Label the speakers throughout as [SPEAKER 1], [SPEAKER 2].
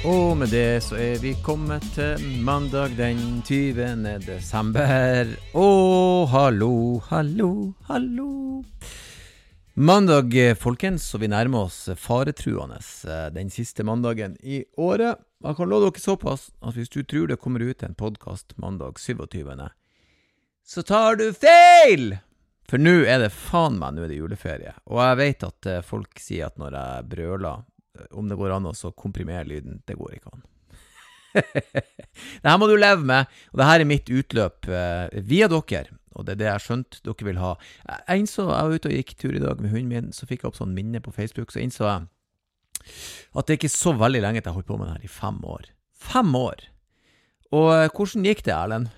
[SPEAKER 1] Og med det så vi kommet til mandag den 20. desember. Hallo. Mandag, folkens, så vi nærmer oss faretruende den siste mandagen I året. Jeg kan love dere såpass at hvis du tror det kommer ut en podcast mandag 27. Så tar du feil! For nå det faen meg, nå det juleferie. Og jeg vet at folk sier at når jeg brøler, om det går an å så komprimere lyden, det går ikke an. Det her må du leve med, og det her mitt utløp via dere, og det det jeg skjønt dere vil ha. Jeg innså, jeg var ute og gikk tur I dag med hunden min, så fikk jeg opp sånn minne på Facebook, så innså jeg at det ikke så veldig lenge til jeg holdt på med det her I 5 år. 5 år! Og hvordan gikk det, Erlend?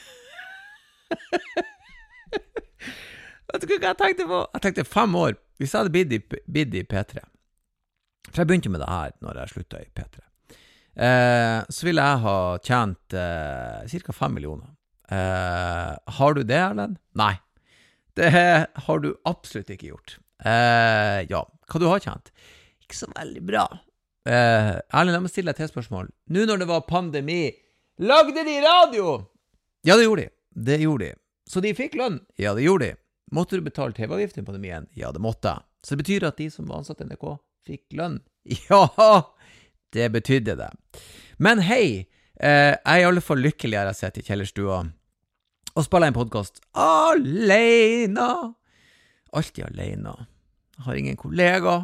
[SPEAKER 1] Vet du hva jeg tenkte på? Jeg tenkte 5 år, hvis jeg hadde bidd I P3, for jeg begynte med det her når jeg sluttet I P3. Så ville jeg ha tjent cirka 5 millioner. Har du det, Erlend? Nei. Det har du absolutt ikke gjort. Ja, hva du har tjent? Ikke så veldig bra. Erlend, jeg må stille deg til spørsmål. Nå når det var pandemi, lagde de radio? Ja, det gjorde de. Det gjorde de. Så de fikk lønn? Ja, det gjorde de. Måtte du betale TV-avgiften I pandemien? Ja, det måtte jeg. Så det betyr at de som var ansatt I NRK fikk lønn. Ja, det betydde det. Men hei, jeg I alle fall lykkelig jeg sett I kjellerstua og spiller en podcast alene. Alltid alene. Jeg har ingen kollega.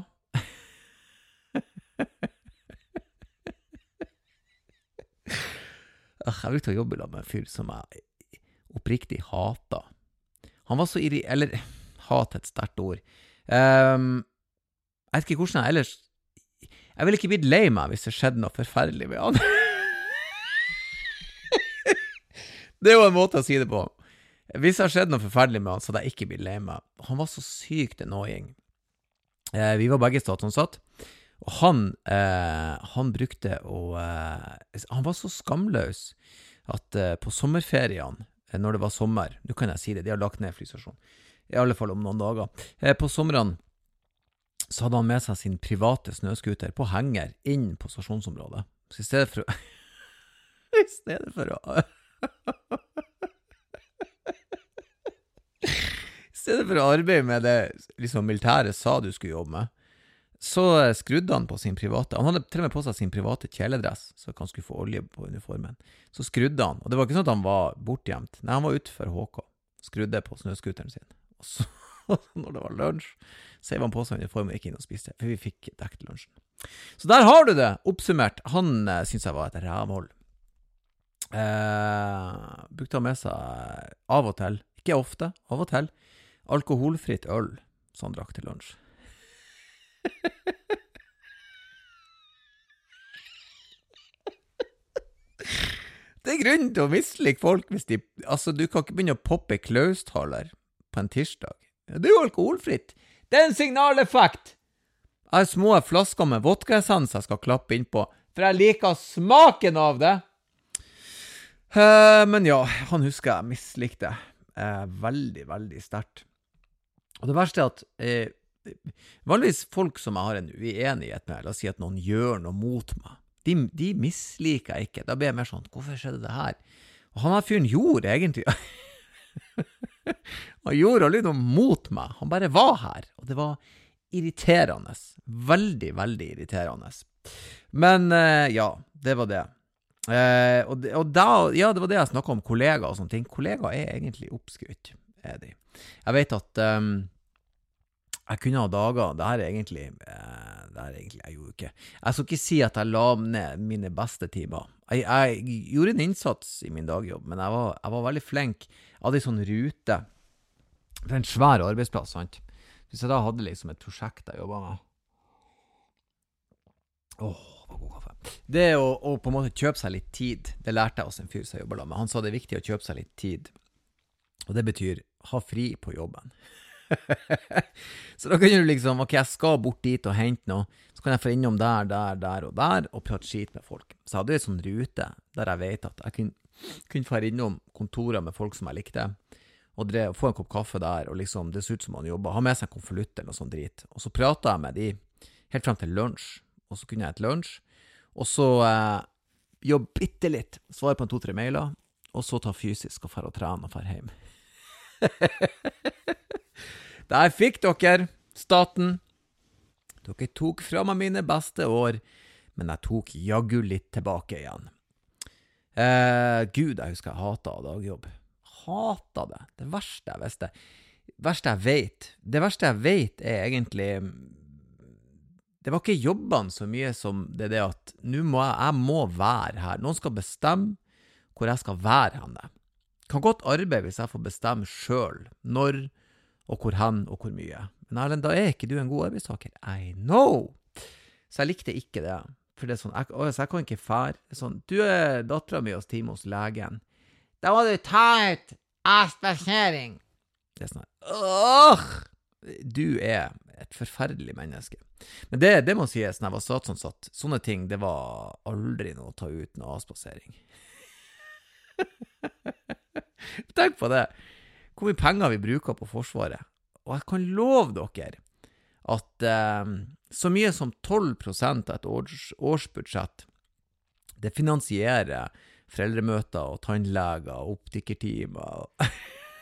[SPEAKER 1] Jeg brukte å jobbe med en fyr som jeg oppriktig hater. Han var så eller hat et sterkt ord. Jeg vet ikke hvordan jeg ellers jeg ville ikke blitt lei meg hvis det skjedde noe forferdelig med han. Det jo en måte å si det på. Hvis det skjedde noe forferdelig med han, så hadde jeg ikke blitt lei meg. Han var så sykt annoying. Vi var begge statsansatt, og han brukte å han var så skamløs at på sommerferien, når det var sommer, nå kan jeg si det, de har lagt ned flystasjon, I alle fall om noen dager, på sommeren så hadde han med seg sin private snøskuter på henger inn på stasjonsområdet. Så I stedet for å arbeide med det liksom militæret sa du skulle jobbe med, så skrudde han på sin private, han hadde til og med på seg sin private kjeledress, så han skulle få olje på uniformen. Så skrudde han, og det var ikke sånn at han var bortgjemt. Nei, han var utenfor HK, skrudde på snøskuteren sin. Og så når det var lunsj, så han på seg uniformen og gikk inn og spiste, for vi fikk dekt lunsjen. Så der har du det, oppsummert. Han synes jeg var et rævhold. Brukte han med seg av og til, ikke ofte, av og til, alkoholfritt øl, så han drakk til lunsj. Det grunnen til å mislike folk hvis de, altså du kan ikke begynne å poppe klaustaler på en tirsdag. Det jo alkoholfritt. Det en signaleffekt. Jeg har små flasker med vodka-essens jeg skal klappe inn på, for jeg liker smaken av det. Men ja, han husker jeg mislikte veldig, veldig sterkt. Og det verste at vanligvis folk som jeg har en uenighet med, la oss si at noen gjør noe mot meg, de misliker jeg ikke. Da blir jeg mer sånn, hvorfor skjedde det her? Og han her fyren gjorde egentlig han gjorde aldri noe mot meg. Han bare var her, og det var irriterende. Veldig, veldig irriterende. Men ja, det var det. Og da, ja, det var det jeg snakket om, kollegaer og sånne ting. Kollegaer egentlig oppskrytt, de. Jeg vet at jeg kunne ha dager, det her egentlig jeg gjorde ikke. Jeg skal ikke si at jeg la ned mine beste timer. Jeg gjorde en innsats I min dagjobb, men jeg var veldig flink. Jeg hadde en sånn rute, for en svær arbeidsplass, sant? Hvis jeg da hadde liksom et prosjekt jeg jobbet med. Hva god kaffe. Det å på en måte kjøpe seg litt tid, det lærte jeg også en fyr som jeg jobber med. Han sa det viktig å kjøpe seg litt tid, og det betyr ha fri på jobben. Så da kan du liksom, ok, jeg skal bort dit og hente noe, så kan jeg få innom der og prate skit med folk. Så jeg hadde en sånn rute der jeg vet at jeg kunne få innom kontorer med folk som jeg likte, og få en kopp kaffe der, og liksom, det ser ut som han jobber, ha med seg en konvolutt eller noe sånt drit. Og så pratet jeg med de helt frem til lunsj, og så kunne jeg et lunsj, og så jobbe bitte litt, svare på en 2-3 mailer, og så ta fysisk og fære og trene og fære hjem. Der fikk dere staten. Dere tok fra meg mine beste år, men jeg tok jaggu litt tilbake igjen. Gud, jeg husker jeg hatet dagjobb. Hatet det. Det verste jeg visste. Det verste jeg vet egentlig, det var ikke jobbene så mye som det at jeg må være her. Noen skal bestemme hvor jeg skal være henne. Kan godt arbeide hvis jeg får bestemme selv når og hvor hen og hvor mye. Men Erlend, da ikke du en god arbeidstaker. I know! Så jeg likte ikke det. For det sånn, jeg kan ikke fære. Sånn, du datteren min hos time hos legen. Da må du ta ut spasering. Det sånn, du et forferdelig menneske. Men det må sies, når jeg var statsansatt, sånne ting, det var aldri noe å ta ut noe avspasering. Tenk på det. Hvor mye penger vi bruker på forsvaret. Og jeg kan love dere at så mye som 12% av et årsbudsjett, det finansierer foreldremøter og tannleger og optikertimer og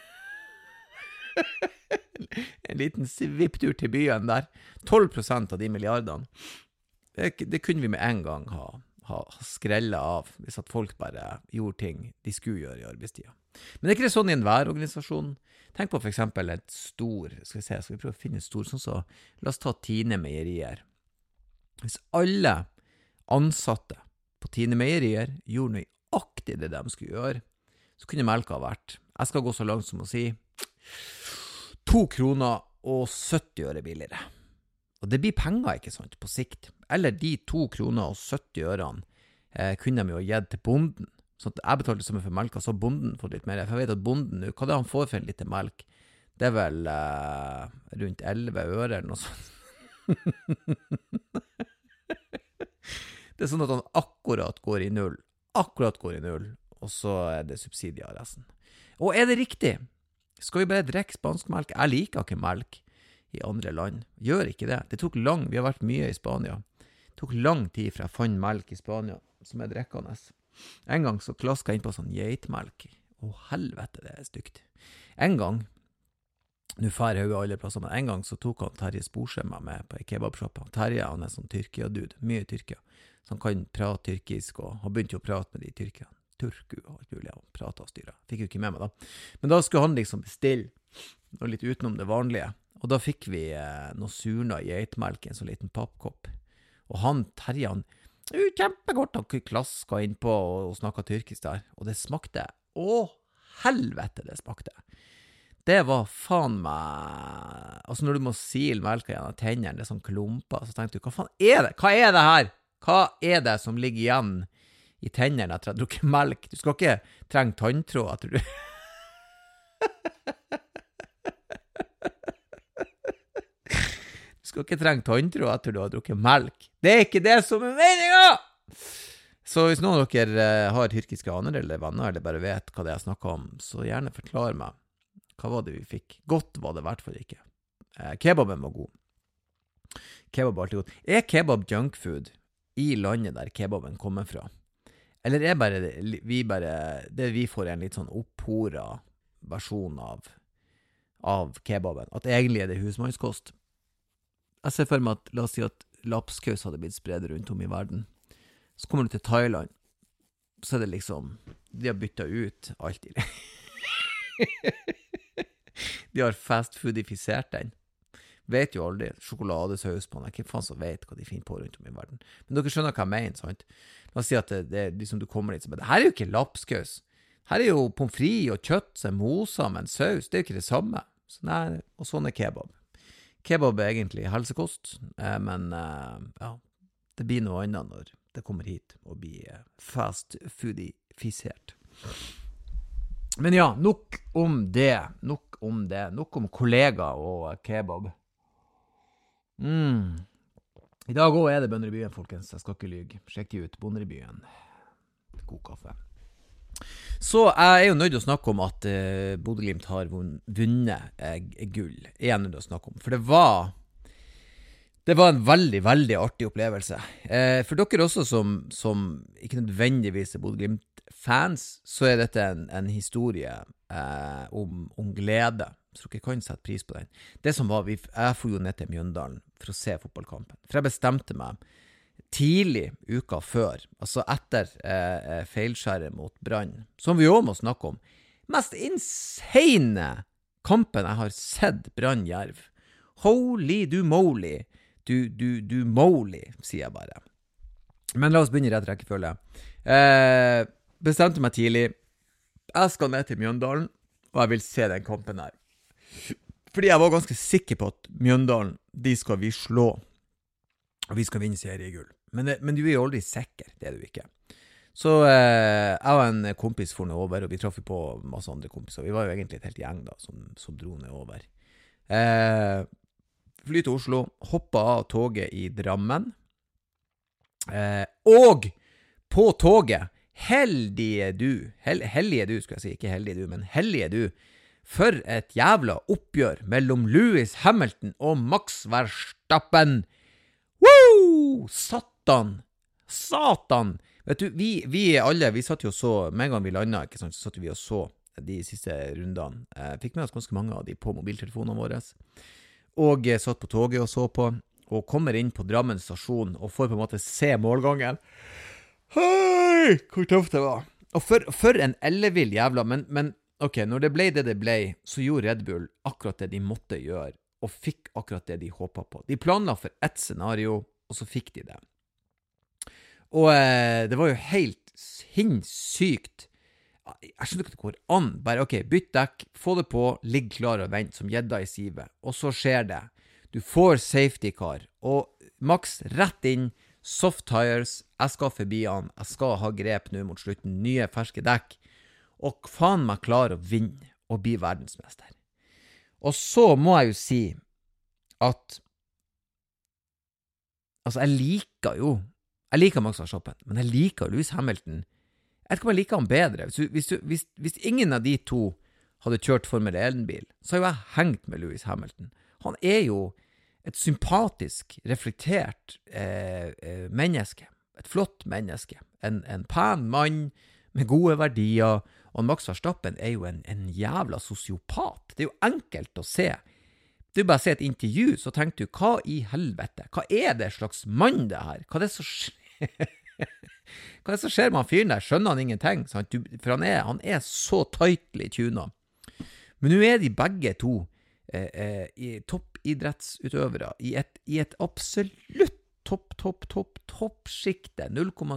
[SPEAKER 1] en liten svipptur til byen der. 12% av de milliardene. Det kunne vi med en gang ha skrellet av, hvis at folk bare gjorde ting de skulle gjøre i arbeidstida. Men det ikke sånn i enhver organisasjon. Tenk på for eksempel et stor, skal vi prøve å finne et stor, sånn så, la oss ta Tine Meierier. Hvis alle ansatte på Tine Meierier gjorde nøyaktig det de skulle gjøre, så kunne melka vært, jeg skal gå så langt som å si, 2 kroner og 70 øre billigere. Og det blir penger, ikke sant, på sikt. Eller de 2 kroner og 70 ørene kunne de jo gitt til bonden. Så jeg betalte så mye for melka, så bonden får litt mer. For jeg vet at bonden, hva det han får for en liten melk? Det vel rundt 11 øre eller noe sånt. Det sånn at han akkurat går i null. Og så det subsidier resten. Og det riktig? Skal vi bare drikke spansk melk? Jeg liker ikke melk i andre land. Gjør ikke det. Det tok vi har vært mye i Spania. Det tok lang tid fra jeg fant melk i Spania, som drikkende. En gang så klasket jeg inn på sånn geitmelk. Helvete, det stygt. En gang, nå fær jeg jo alle plasser, men en gang så tok han Terje Sporsema med på en kebabshop. Terje, han sånn Tyrkia-dude, mye Tyrkia. Så han kan prate tyrkisk, og han begynte jo å prate med de Tyrkia. Turku og alt mulig, og prate og styre. Fikk jo ikke med meg da. Men da skulle han liksom bestille noe litt utenom det vanlige. Og da fikk vi noe surna geitmelk i en sånn liten pappkopp. Og han, Terje, han kjempegodt, han klaska inn på og snakket tyrkisk der. Og det smakte, helvete det smakte. Det var faen meg, altså når du må sile melka gjennom tennene, det sånn klumper, så tenkte du, hva faen det? Hva det her? Hva det som ligger igjen i tennene etter at du drukker melk? Du skal ikke trenge tanntråd etter du... Du skal ikke trenge tanntråd etter du har drukket melk. Det ikke det som meningen! Så hvis noen av dere har tyrkiske aner eller venner, eller bare vet hva det jeg snakker om, så gjerne forklar meg. Hva var det vi fikk? Godt var det i hvert fall ikke. Kebaben var god. Kebab var alltid god. Kebab junkfood i landet der kebaben kommer fra? Eller det vi får en litt sånn opphora versjon av kebaben? At egentlig det husmannskost? Jeg ser for meg at, la oss si at lapskaus hadde blitt spredt rundt om i verden. Så kommer du til Thailand, så det liksom, de har byttet ut alt i det. De har fastfoodifisert den. Vet jo aldri, sjokoladesaus på den, ikke faen som vet hva de finner på rundt om i verden. Men dere skjønner hva jeg mener, sant? La oss si at det liksom du kommer dit, så bare, det her jo ikke lapskaus. Her jo pommes frites og kjøtt som mosa med en saus, det jo ikke det samme. Så nei, og sånn kebab. Kebab egentlig helsekost, men ja, det blir noe annet når det kommer hit og blir fastfoodifisert. Men ja, nok om det. Nok om kollegaer og kebab. I dag også det Bønder i byen, folkens. Jeg skal ikke lyge. Sjekk de ut, Bønder i byen. God kaffe. Så jeg jo nødt til å snakke om at Bodø/Glimt har vunnet gull. Jeg nødt til å snakke om. For Det var en veldig, veldig artig opplevelse. For dere også som ikke nødvendigvis er Bodø-Glimt-fans, så er dette en historie om glede. Så dere kan sette pris på den. Det som var, jeg får jo ned til Mjøndalen for å se fotballkampen. For jeg bestemte meg tidlig uka før, altså etter feilskjæret mot Brann, som vi også må snakke om. Mest insane kampen jeg har sett Brann-Jerv. Holy du moly. Du moly, sier jeg bare. Men la oss begynne i rett rekkefølge. Bestemte meg tidlig. Jeg skal ned til Mjøndalen, og jeg vil se den kampen her. Fordi jeg var ganske sikker på at Mjøndalen, de skal vi slå. Og vi skal vinne seriegull. Men du er jo aldri sikker, det er du ikke. Så jeg og en kompis for ned over, og vi traff på masse andre kompiser. Vi var jo egentlig et helt gjeng da, som dro ned over. Fly til Oslo, hoppa av toget i Drammen, og på toget, heldige du skal jeg si, ikke heldige du, men heldige du, for et jævla oppgjør mellom Lewis Hamilton og Max Verstappen. Woo! Satan! Vet du, vi alle, vi satt jo så, med en gang vi landet, ikke sant, så satt vi og så de siste rundene. Fikk med oss ganske mange av de på mobiltelefonene våre. Og satt på toget og så på, og kommer inn på Drammen stasjon, og får på en måte se målgangen. Hei, hvor tøft det var. Og for en ellevill jævla, men ok, når det ble, så gjorde Red Bull akkurat det de måtte gjøre, og fikk akkurat det de håpet på. De planla for ett scenario, og så fikk de det. Og det var jo helt sinnssykt. Jeg skjønner ikke det går an. Bare, ok, bytt dekk, få det på, ligg klar og vent som gjedda i sivet. Og så skjer det. Du får safety car, og Max rett inn, soft tires, jeg skal forbi han, jeg skal ha grep nå mot slutten, nye ferske dekk, og faen meg klar å vinne og bli verdensmester. Og så må jeg jo si at altså, jeg liker Max Verstappen, men jeg liker Lewis Hamilton. Jeg vet ikke om jeg liker han bedre. Hvis ingen av de to hadde kjørt Formel 1-bil, så har jo jeg hengt med Lewis Hamilton. Han er jo et sympatisk, reflektert menneske. Et flott menneske. En pen mann med gode verdier. Og Max Verstappen er jo en jævla sosiopat. Det er jo enkelt å se. Du bare ser et intervju, så tenker du, hva i helvete? Hva er det slags mann det her? Hva er det som skjer? Hva er det som skjer med han fyren der? Skjønner han ingenting? Sant? For han er så tightly tuna. Men nå er de begge to toppidrettsutøvere i et absolutt toppskikte.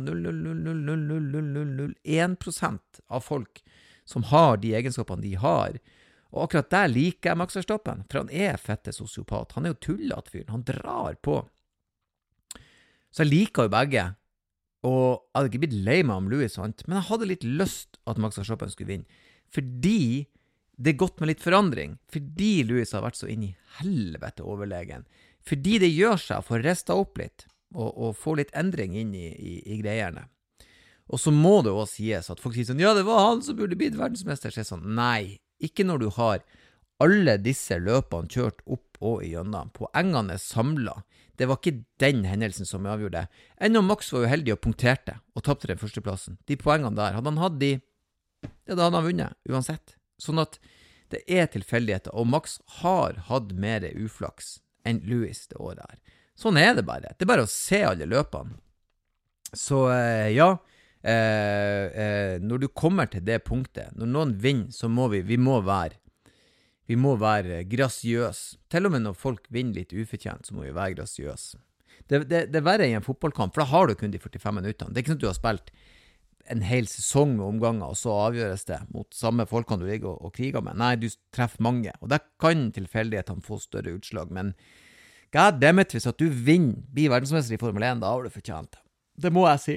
[SPEAKER 1] 0,0000001% av folk som har de egenskapene de har. Og akkurat der liker jeg Max Verstappen, for han er fette sosiopat. Han er jo tullet fyren, han drar på. Så jeg liker jo begge. Og jeg hadde ikke blitt lei meg om Lewis, sant? Men jeg hadde litt lyst at Max Verstappen skulle vinne. Fordi det er godt med litt forandring. Fordi Lewis har vært så inn i helvete overlegen. Fordi det gjør seg for å riste opp litt, og få litt endring inn i greierne. Og så må det også sies at folk sier sånn, ja, det var han som burde blitt verdensmester. Så sånn, nei, ikke når du har alle disse løpene kjørt opp og igjennom. Poengene er samlet. Det var ikke den hendelsen som avgjorde det. Ennå Max var jo heldig og punkterte, og tappte den førsteplassen. De poengene der, hadde han hatt de, ja, da hadde han vunnet, uansett. Sånn at det er tilfeldigheter, og Max har hatt mer uflaks enn Lewis det året her. Sånn er det bare. Det er bare å se alle løpene. Så ja, når du kommer til det punktet, når noen vinner, så må vi må være grasiøs. Til og med når folk vinner litt ufortjent, så må vi være grasiøs. Det er verre i en fotballkamp, for da har du kun de 45 minuttene. Det er ikke sånn at du har spilt en hel sesong med omganger, og så avgjøres det mot samme folkene du ligger og kriger med. Nei, du treffer mange, og der kan tilfeldighetene få større utslag, men goddammit, hvis at du vinner, blir verdensmester i Formel 1, da har du fortjent det. Det må jeg si.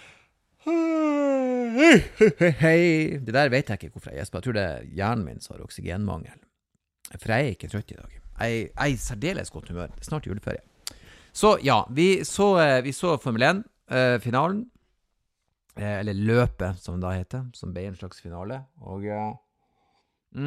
[SPEAKER 1] Hei. Det der vet jeg ikke hvorfor jeg gjesper. Jeg tror det er hjernen min som har oksygenmangel. For jeg er ikke trøtt i dag. Jeg er i særdeles godt humør. Snart juleferie. Så ja, vi så Formel 1-finalen. Eller løpet, som det da heter. Som ble en slags finale. Og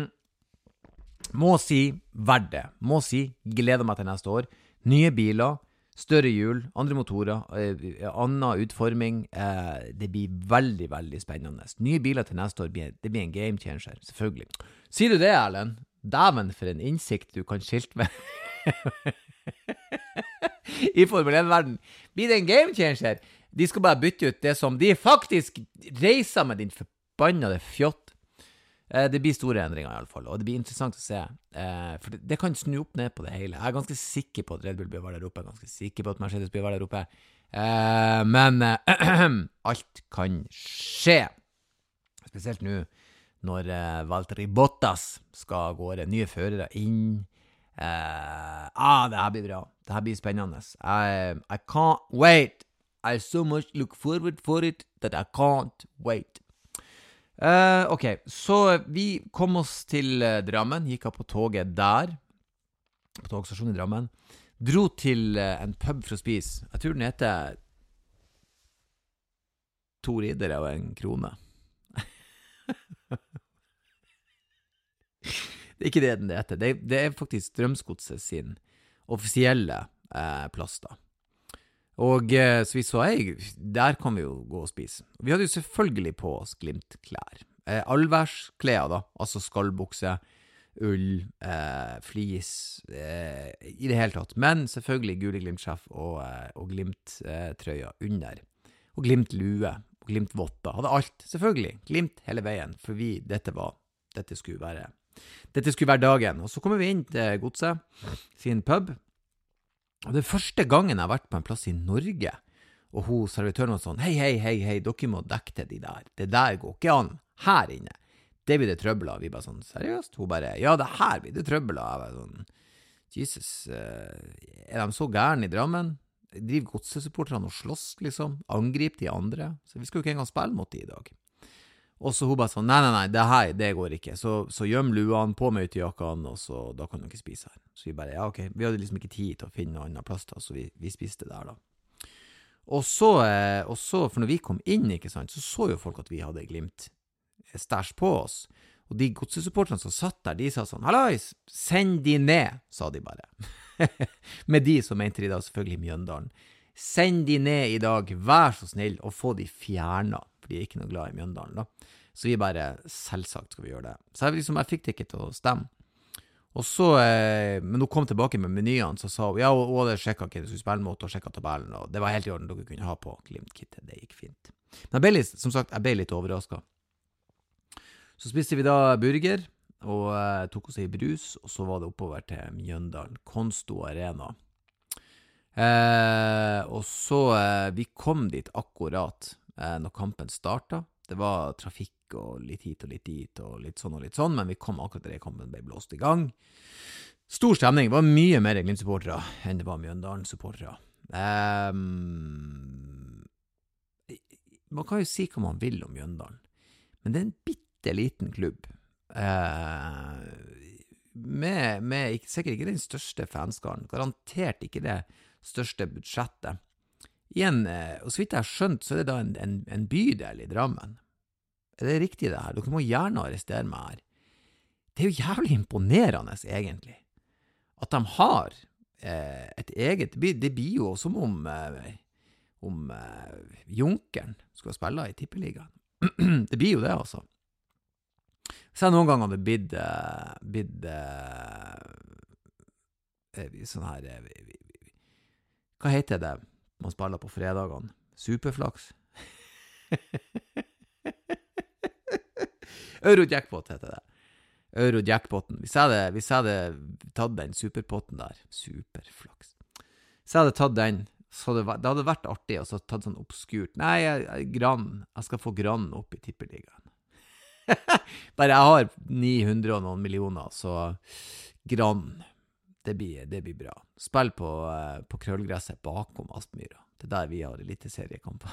[SPEAKER 1] må si verdt det. Må si gleder meg til neste år. Nye biler. større hjul, andre motorer, annen utforming. Det blir veldig, veldig spennende. Nye biler til neste år, det blir en game changer, selvfølgelig. Sier du det, Erlend? Dæven for en innsikt du kan skilte med. I Formel 1-verden. Blir det en game changer? De skal bare bytte ut det som de faktisk reiser med, din forbannede fjott. Det blir store endringer I alle fall, og det blir interessant å se, for det kan snu opp ned på det hele. Jeg ganske sikker på at Red Bull blir der oppe, jeg ganske sikker på at Mercedes blir der oppe, men alt kan skje. Spesielt nå, når Valtteri Bottas skal gå nye førere inn. Det her blir bra. Det her blir spennende. I can't wait. I so much look forward for it that I can't wait. Ok, så vi kom oss til Drammen, gikk av på toget der, på togstasjonen I Drammen, dro til en pub for å spise. Jeg tror den heter 2 riddere og 1 krone. Det ikke det den heter. Det faktisk Strømsgodset sin offisielle plass da. Og så vi så, der kan vi jo gå og spise. Vi hadde jo selvfølgelig på oss Glimt-klær. Allværsklær da, altså skallbukse, ull, flis, I det hele tatt. Men selvfølgelig gule Glimt-sjef og Glimt-trøya under. Og Glimt-lue, og Glimt-votter. Hadde alt, selvfølgelig. Glimt hele veien, for dette skulle være dagen. Og så kommer vi inn til Godset, sin pub. Og det første gangen jeg har vært på en plass I Norge, og hun servitøren var sånn, hei, dere må dekke til de der. Det der går ikke an her inne. Det blir det trøbbel av. Vi bare sånn, seriøst? Hun bare, ja, det her blir det trøbbel av. Jeg bare sånn, Jesus, de så gærne I Drammen? Driver godsesupporterne og slåss, liksom? Angrip de andre? Så vi skal jo ikke engang spille mot de I dag. Og så hun bare sånn, nei, det går ikke. Så gjøm luene på med utejakkene, og så da kan du ikke spise her. Så vi bare, ja, ok. Vi hadde liksom ikke tid til å finne noen annen plass da, så vi spiste der da. Og så, for når vi kom inn, ikke sant, så jo folk at vi hadde Glimt stæsj på oss. Og de godsesupporterne som satt der, de sa sånn, hallois, send de ned, sa de bare. Med de som mente de da selvfølgelig Mjøndalen. Send de ned I dag, vær så snill, og få de fjernet, for de ikke noe glad I Mjøndalen da. Så vi bare, selvsagt skal vi gjøre det. Så jeg fikk det ikke til å stemme. Og så, men hun kom tilbake med menyene, så sa hun, ja, og det sjekket ikke, du skulle spille mot, og sjekket tabellen, og det var helt I orden, dere kunne ha på Glimt-kittet, det gikk fint. Men jeg ble litt overrasket. Så spiste vi da burger, og tok oss I brus, og så var det oppover til Mjøndalen, Konsto Arena. Og så, vi kom dit akkurat når kampen startet. Det var trafikk og litt hit og litt dit, og litt sånn, men vi kom akkurat der kampen ble blåst I gang. Stor stemning, det var mye mer Glimt-supportere enn det var Mjøndalen-supportere. Man kan jo si hva man vil om Mjøndalen, men det en bitte liten klubb, med sikkert ikke den største fanskaren, garantert ikke det største budsjettet. Og så vidt jeg har skjønt, så det da en bydel I Drammen. Er det riktig det her? Dere må gjerne arrestere meg her. Det jo jævlig imponerende, egentlig. At de har et eget, det blir jo som om Junkeren skal spille I Tippeligaen. Det blir jo det, altså. Så jeg noen ganger hadde bidd sånn her, hva heter det man spiller på fredagene? Superflaks? Eurojackpot heter det. Eurojackpoten. Hvis jeg hadde tatt den superpotten der, superflaks. Hvis jeg hadde tatt den, så det hadde vært artig, og så tatt sånn oppskurt. Nei, jeg skal få grann opp I Tippeligaen. Bare jeg har 900 og noen millioner, så grann, det blir bra. Spill på krøllgresset bakom Aspmyra. Det der vi har eliteseriekamper.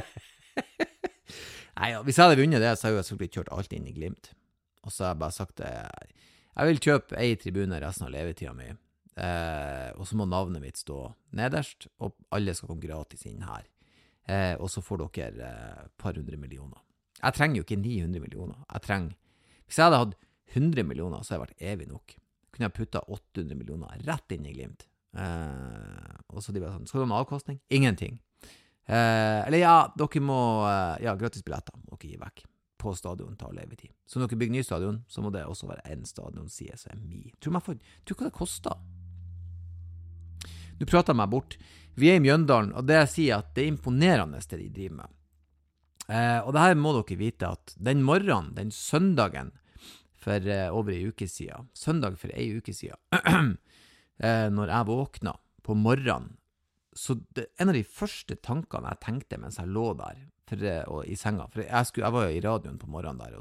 [SPEAKER 1] Nei, hvis jeg hadde vunnet det, så hadde jeg selvfølgelig kjørt alt inn I Glimt. Og så har jeg bare sagt det, jeg vil kjøpe en tribune resten av levetiden min. Og så må navnet mitt stå nederst, og alle skal komme gratis inn her. Og så får dere par 100 millioner. Jeg trenger jo ikke 900 millioner. Hvis jeg hadde hatt 100 millioner, så hadde jeg vært evig nok. Kunne jeg puttet 800 millioner rett inn I Glimt. Og så de var sånn, skal du ha med avkostning? Ingenting. Eller ja, dere må, gratis billetter må dere gi vekk på stadion til levetid. Så når dere bygger ny stadion, så må det også være en stadionside som mi. Tror hva det koster? Du prater meg bort. Vi i Mjøndalen, og det jeg sier at det imponerende det de driver med. Og det her må dere vite at den morgenen, den søndagen for over en uke siden, søndag for en uke siden, når jeg våkna på morgenen, så en av de første tankene jeg tenkte mens jeg lå der i senga, for jeg var jo i radioen på morgenen der og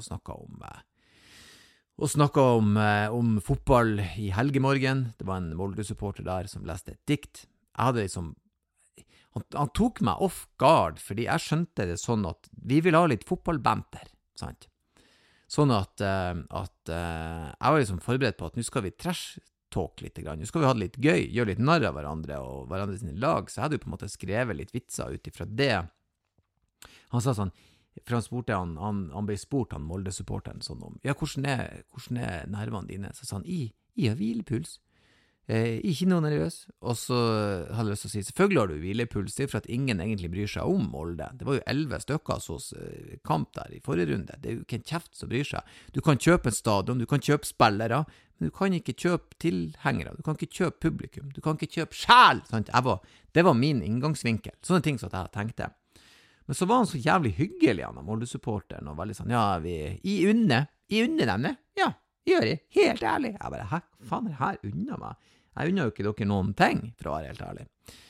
[SPEAKER 1] snakket om fotball i helgemorgen. Det var en Molde-supporter der som leste et dikt. Jeg hadde liksom, han tok meg off guard, fordi jeg skjønte det sånn at vi vil ha litt fotballbanter, sant? Sånn at jeg var liksom forberedt på at nå skal vi trash-talk litt grann. Nå skal vi ha det litt gøy, gjøre litt narr av hverandre og hverandre sine lag, så jeg hadde jo på en måte skrevet litt vitser ut ifra det. Han sa sånn, for han spurte han ble spurt, han Molde-supporteren, sånn om, ja, hvordan er nervene dine? Så sa han, jeg har hvilepuls. Ikke noe nervøs. Og så hadde jeg lyst til å si, selvfølgelig har du hvilepuls, det er for at ingen egentlig bryr seg om Molde. Det var jo 11 stykker hos kamp der i forrige runde. Det er jo ikke en kjeft som bryr seg. Du kan kjøpe en stadion, du kan kjøpe spillere, men du kan ikke kjøpe tilhengere, du kan ikke kjøpe publikum, du kan ikke kjøpe sjæl. Det var min inngangsvinkel. Sånne ting som jeg tenkte. Men så var han så jævlig hyggelig, han Molde-supporteren, og veldig sånn, ja, I unner dem, ja, gjør jeg, helt ærlig. Jeg bare, hæ, faen er det her unner meg? Jeg unner jo ikke dere noen ting, for å være helt ærlig.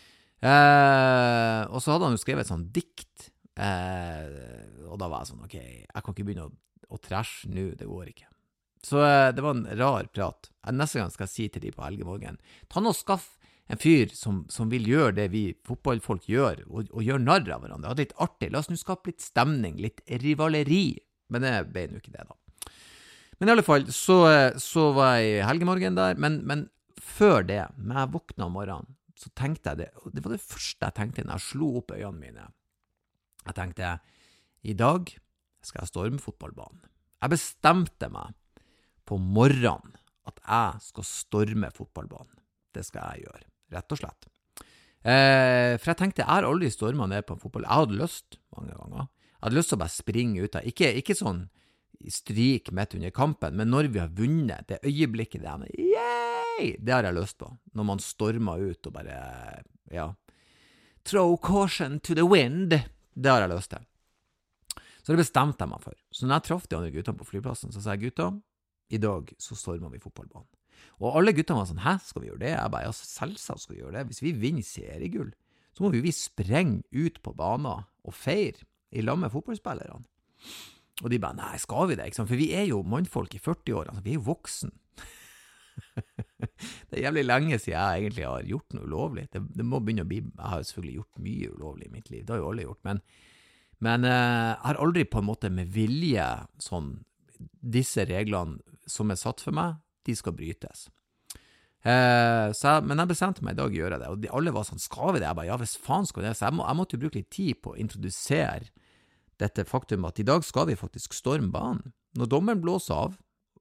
[SPEAKER 1] Og så hadde han jo skrevet et sånt dikt, og da var jeg sånn, ok, jeg kan ikke begynne å trashe nå, det går ikke. Så det var en rar prat. Neste gang skal jeg si til de på helgemorgen, ta nå og skaff en fyr som vil gjøre det vi fotballfolk gjør, og gjøre narr av hverandre. Det er litt artig. La oss nå skape litt stemning, litt rivaleri. Men det ble jo ikke det da. Men i alle fall, så var jeg i helgemorgen der, men før det, når jeg våkna om morgenen, så tenkte jeg det, og det var det første jeg tenkte når jeg slo opp øynene mine. Jeg tenkte, i dag skal jeg storme fotballbanen. Jeg bestemte meg på morgenen at jeg skal storme fotballbanen. Det skal jeg gjøre, rett og slett. For jeg tenkte, jeg har aldri stormet ned på en fotball. Jeg hadde lyst mange ganger. Jeg hadde lyst til å bare springe ut av, ikke sånn strik midt under kampen, men når vi har vunnet, det øyeblikket det har jeg lyst på. Når man stormer ut og bare, ja, throw caution to the wind, det har jeg lyst til. Så det bestemte jeg meg for. Så når jeg traff de andre guttene på flyplassen, så sa jeg, gutta, i dag så stormer vi fotballbanen. Og alle guttene var sånn, hæ, skal vi gjøre det? Jeg bare, ja, selvsagt skal vi gjøre det. Hvis vi vinner seriegull, så må vi sprenge ut på banen og feire i lag med fotballspillerne. Og de bare, nei, skal vi det? Ikke sant? For vi er jo mannfolk i 40 år, altså, vi er jo voksen. Det er jævlig lenge siden jeg egentlig har gjort noe ulovlig. Det må begynne å bli, jeg har jo selvfølgelig gjort mye ulovlig i mitt liv, det har jo alle gjort, men jeg har aldri på en måte med vilje sånn, disse reglene som er satt for meg, de skal brytes. Men jeg bestemte meg i dag å gjøre det, og alle var sånn, skal vi det? Jeg bare, ja, hvis faen skal vi det? Så jeg måtte jo bruke litt tid på å introdusere dette faktum at i dag skal vi faktisk storme banen. Når dommeren blåser av,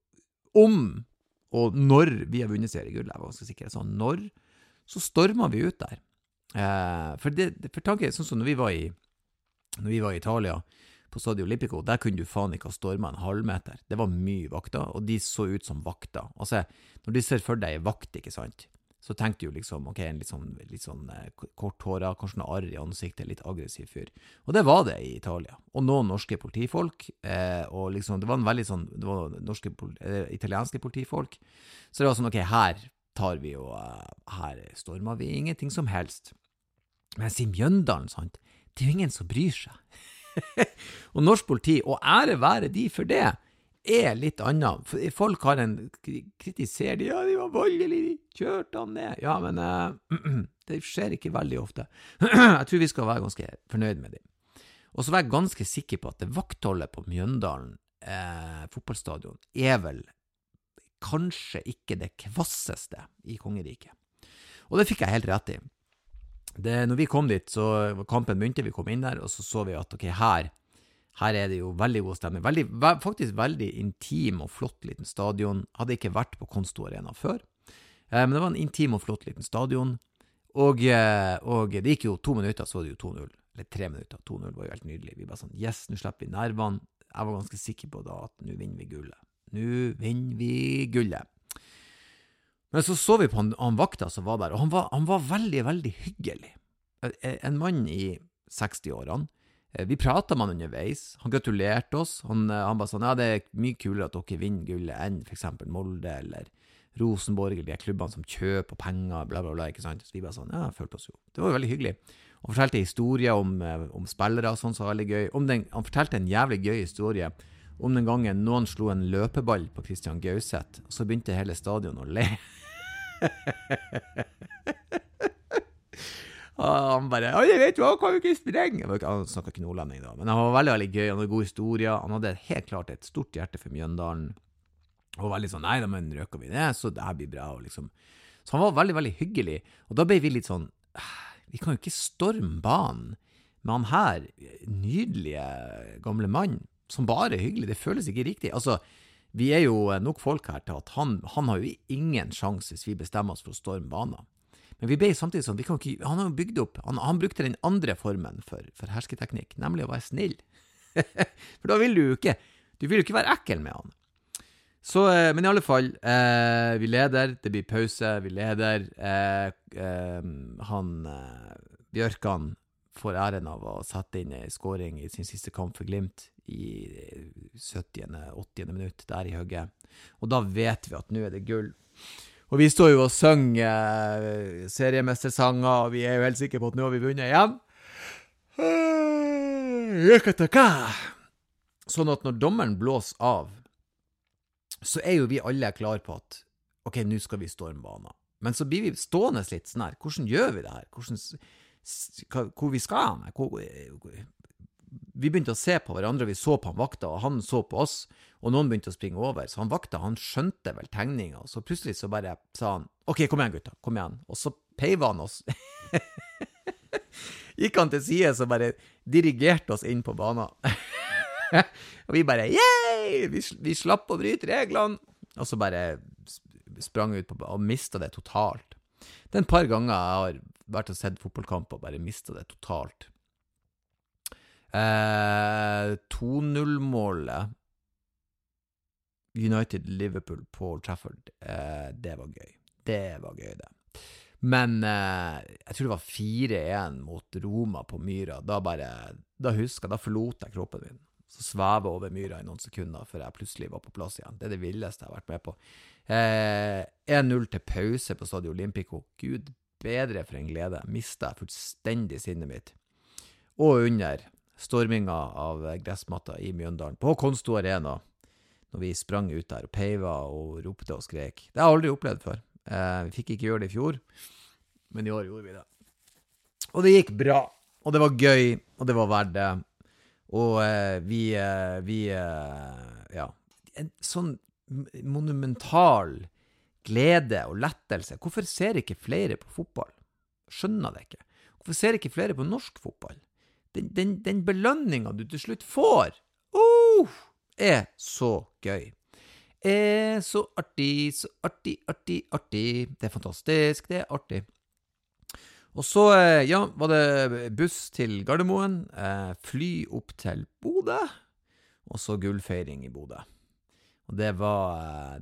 [SPEAKER 1] og når vi har vunnet seriegull, jeg var ganske sikker, sånn, så stormer vi ut der. For tanken, sånn som når vi var i Italia, på Stadio Olimpico, der kunne du faen ikke ha stormet en halvmeter. Det var mye vakter, og de så ut som vakter. Altså, når de ser for deg vakt, ikke sant, så tenkte du jo liksom, ok, en litt sånn korthåret, kanskje noe arr i ansiktet, litt aggressiv fyr. Og det var det i Italia. Og noen norske politifolk, og liksom, det var en veldig sånn, det var italienske politifolk, så det var sånn, ok, her tar vi jo, her stormer vi ingenting som helst. Men i Mjøndalen, sant, det er jo ingen som bryr seg. Og norsk politi, og ære være de for det, er litt annet. Folk har kritisert, ja, de var voldelige, de kjørte han ned. Ja, men det skjer ikke veldig ofte. Jeg tror vi skal være ganske fornøyd med det. Og så var jeg ganske sikker på at det vaktholdet på Mjøndalen fotballstadion er vel kanskje ikke det kvasseste i kongeriket. Og det fikk jeg helt rett i. Når vi kom dit, så kampen begynte, vi kom inn der, og så vi at, ok, her er det jo veldig god stemning. Faktisk veldig intim og flott liten stadion. Hadde ikke vært på Konsto Arena før. Men det var en intim og flott liten stadion, og det gikk jo 2 minutter, så var det jo 2-0, eller 3 minutter, 2-0 var jo helt nydelig. Vi bare sånn, yes, nå slipper vi nervene. Jeg var ganske sikker på da at nå vinner vi gullet. Nå vinner vi gullet. Men så vi på han vakta som var der, og han var veldig, veldig hyggelig. En mann i 60-årene. Vi pratet med han underveis. Han gratulerte oss. Han bare sånn, ja, det er mye kulere at dere vinner gullet enn for eksempel Molde eller Rosenborg, eller de klubbene som kjøper penger, bla bla bla, ikke sant? Så vi bare sånn, ja, følte oss jo. Det var jo veldig hyggelig. Han fortalte historier om spillere og sånn, så var veldig gøy. Han fortalte en jævlig gøy historie om den gangen noen slo en løpeball på Christian Gauseth, og så begynte hele stadion å le. Han bare, jeg vet jo, han kan jo ikke sprenge. Han snakket ikke nordlending da, men han var veldig, veldig gøy, han hadde gode historier, han hadde helt klart et stort hjerte for Mjøndalen, og veldig sånn, nei da, men røker vi det, så det her blir bra, liksom. Så han var veldig, veldig hyggelig, og da ble vi litt sånn, vi kan jo ikke storme banen med han her nydelige gamle mann, som bare er hyggelig, det føles ikke riktig. Altså, vi er jo nok folk her til at han har jo ingen sjanse hvis vi bestemmer oss for å storme banen. Men vi ble samtidig sånn, han har jo bygd opp, han brukte den andre formen for hersketeknikk, nemlig å være snill. For da vil du jo ikke være ekkel med han. Så, men i alle fall, vi leder, det blir pause, vi leder, Bjørkan får æren av å sette inn en scoring i sin siste kamp for Glimt i 70. 80. minutt der i høgget. Og da vet vi at nå er det gull. Og vi står jo og synger seriemester-sanger, og vi er jo helt sikre på at nå har vi vunnet igjen. Sånn at når dommeren blåser av, så er jo vi alle klar på at ok, nå skal vi storme banen. Men så blir vi stående litt sånn her. Hvordan gjør vi det her? Hvor vi skal hen? Vi begynte å se på hverandre, vi så på han vakta, og han så på oss, og noen begynte å springe over. Så han vakta, han skjønte vel tegningen, og så plutselig så bare sa han, ok, kom igjen gutta, kom igjen. Og så peiva han oss. Gikk han til side, så bare dirigerte oss inn på banen. Og vi bare, yay! Vi slapp å bryte reglene. Og så bare sprang ut på og mistet det totalt. Det er en par ganger jeg har vært og sett fotballkamp og bare mistet det totalt. 2-0-målet United-Liverpool på Old Trafford, det var gøy. Det var gøy, det. Men jeg tror det var 4-1 mot Roma på Myra. Da forlot jeg kroppen min. Så svevet over Myra i noen sekunder før jeg plutselig var på plass igjen. Det er det villeste jeg har vært med på. 1-0 til pause på Stadio Olimpico. Gud bedre for en glede. Mistet jeg fullstendig sinnet mitt. Og under storminga av gressmatta i Mjøndalen på Konsto Arena, når vi sprang ut der og peiva og ropte og skrek. Det har jeg aldri opplevd før. Vi fikk ikke gjøre det i fjor, men i år gjorde vi det. Og det gikk bra, og det var gøy, og det var verdt det. Og ja, en sånn monumental glede og lettelse. Hvorfor ser ikke flere på fotball? Skjønner det ikke. Hvorfor ser ikke flere på norsk fotball? Den belønningen du til slutt får, er så gøy. Er så artig, så artig. Det er fantastisk, det er artig. Og så, ja, var det buss til Gardermoen, fly opp til Bodø, og så gullfeiring i Bodø. Og det var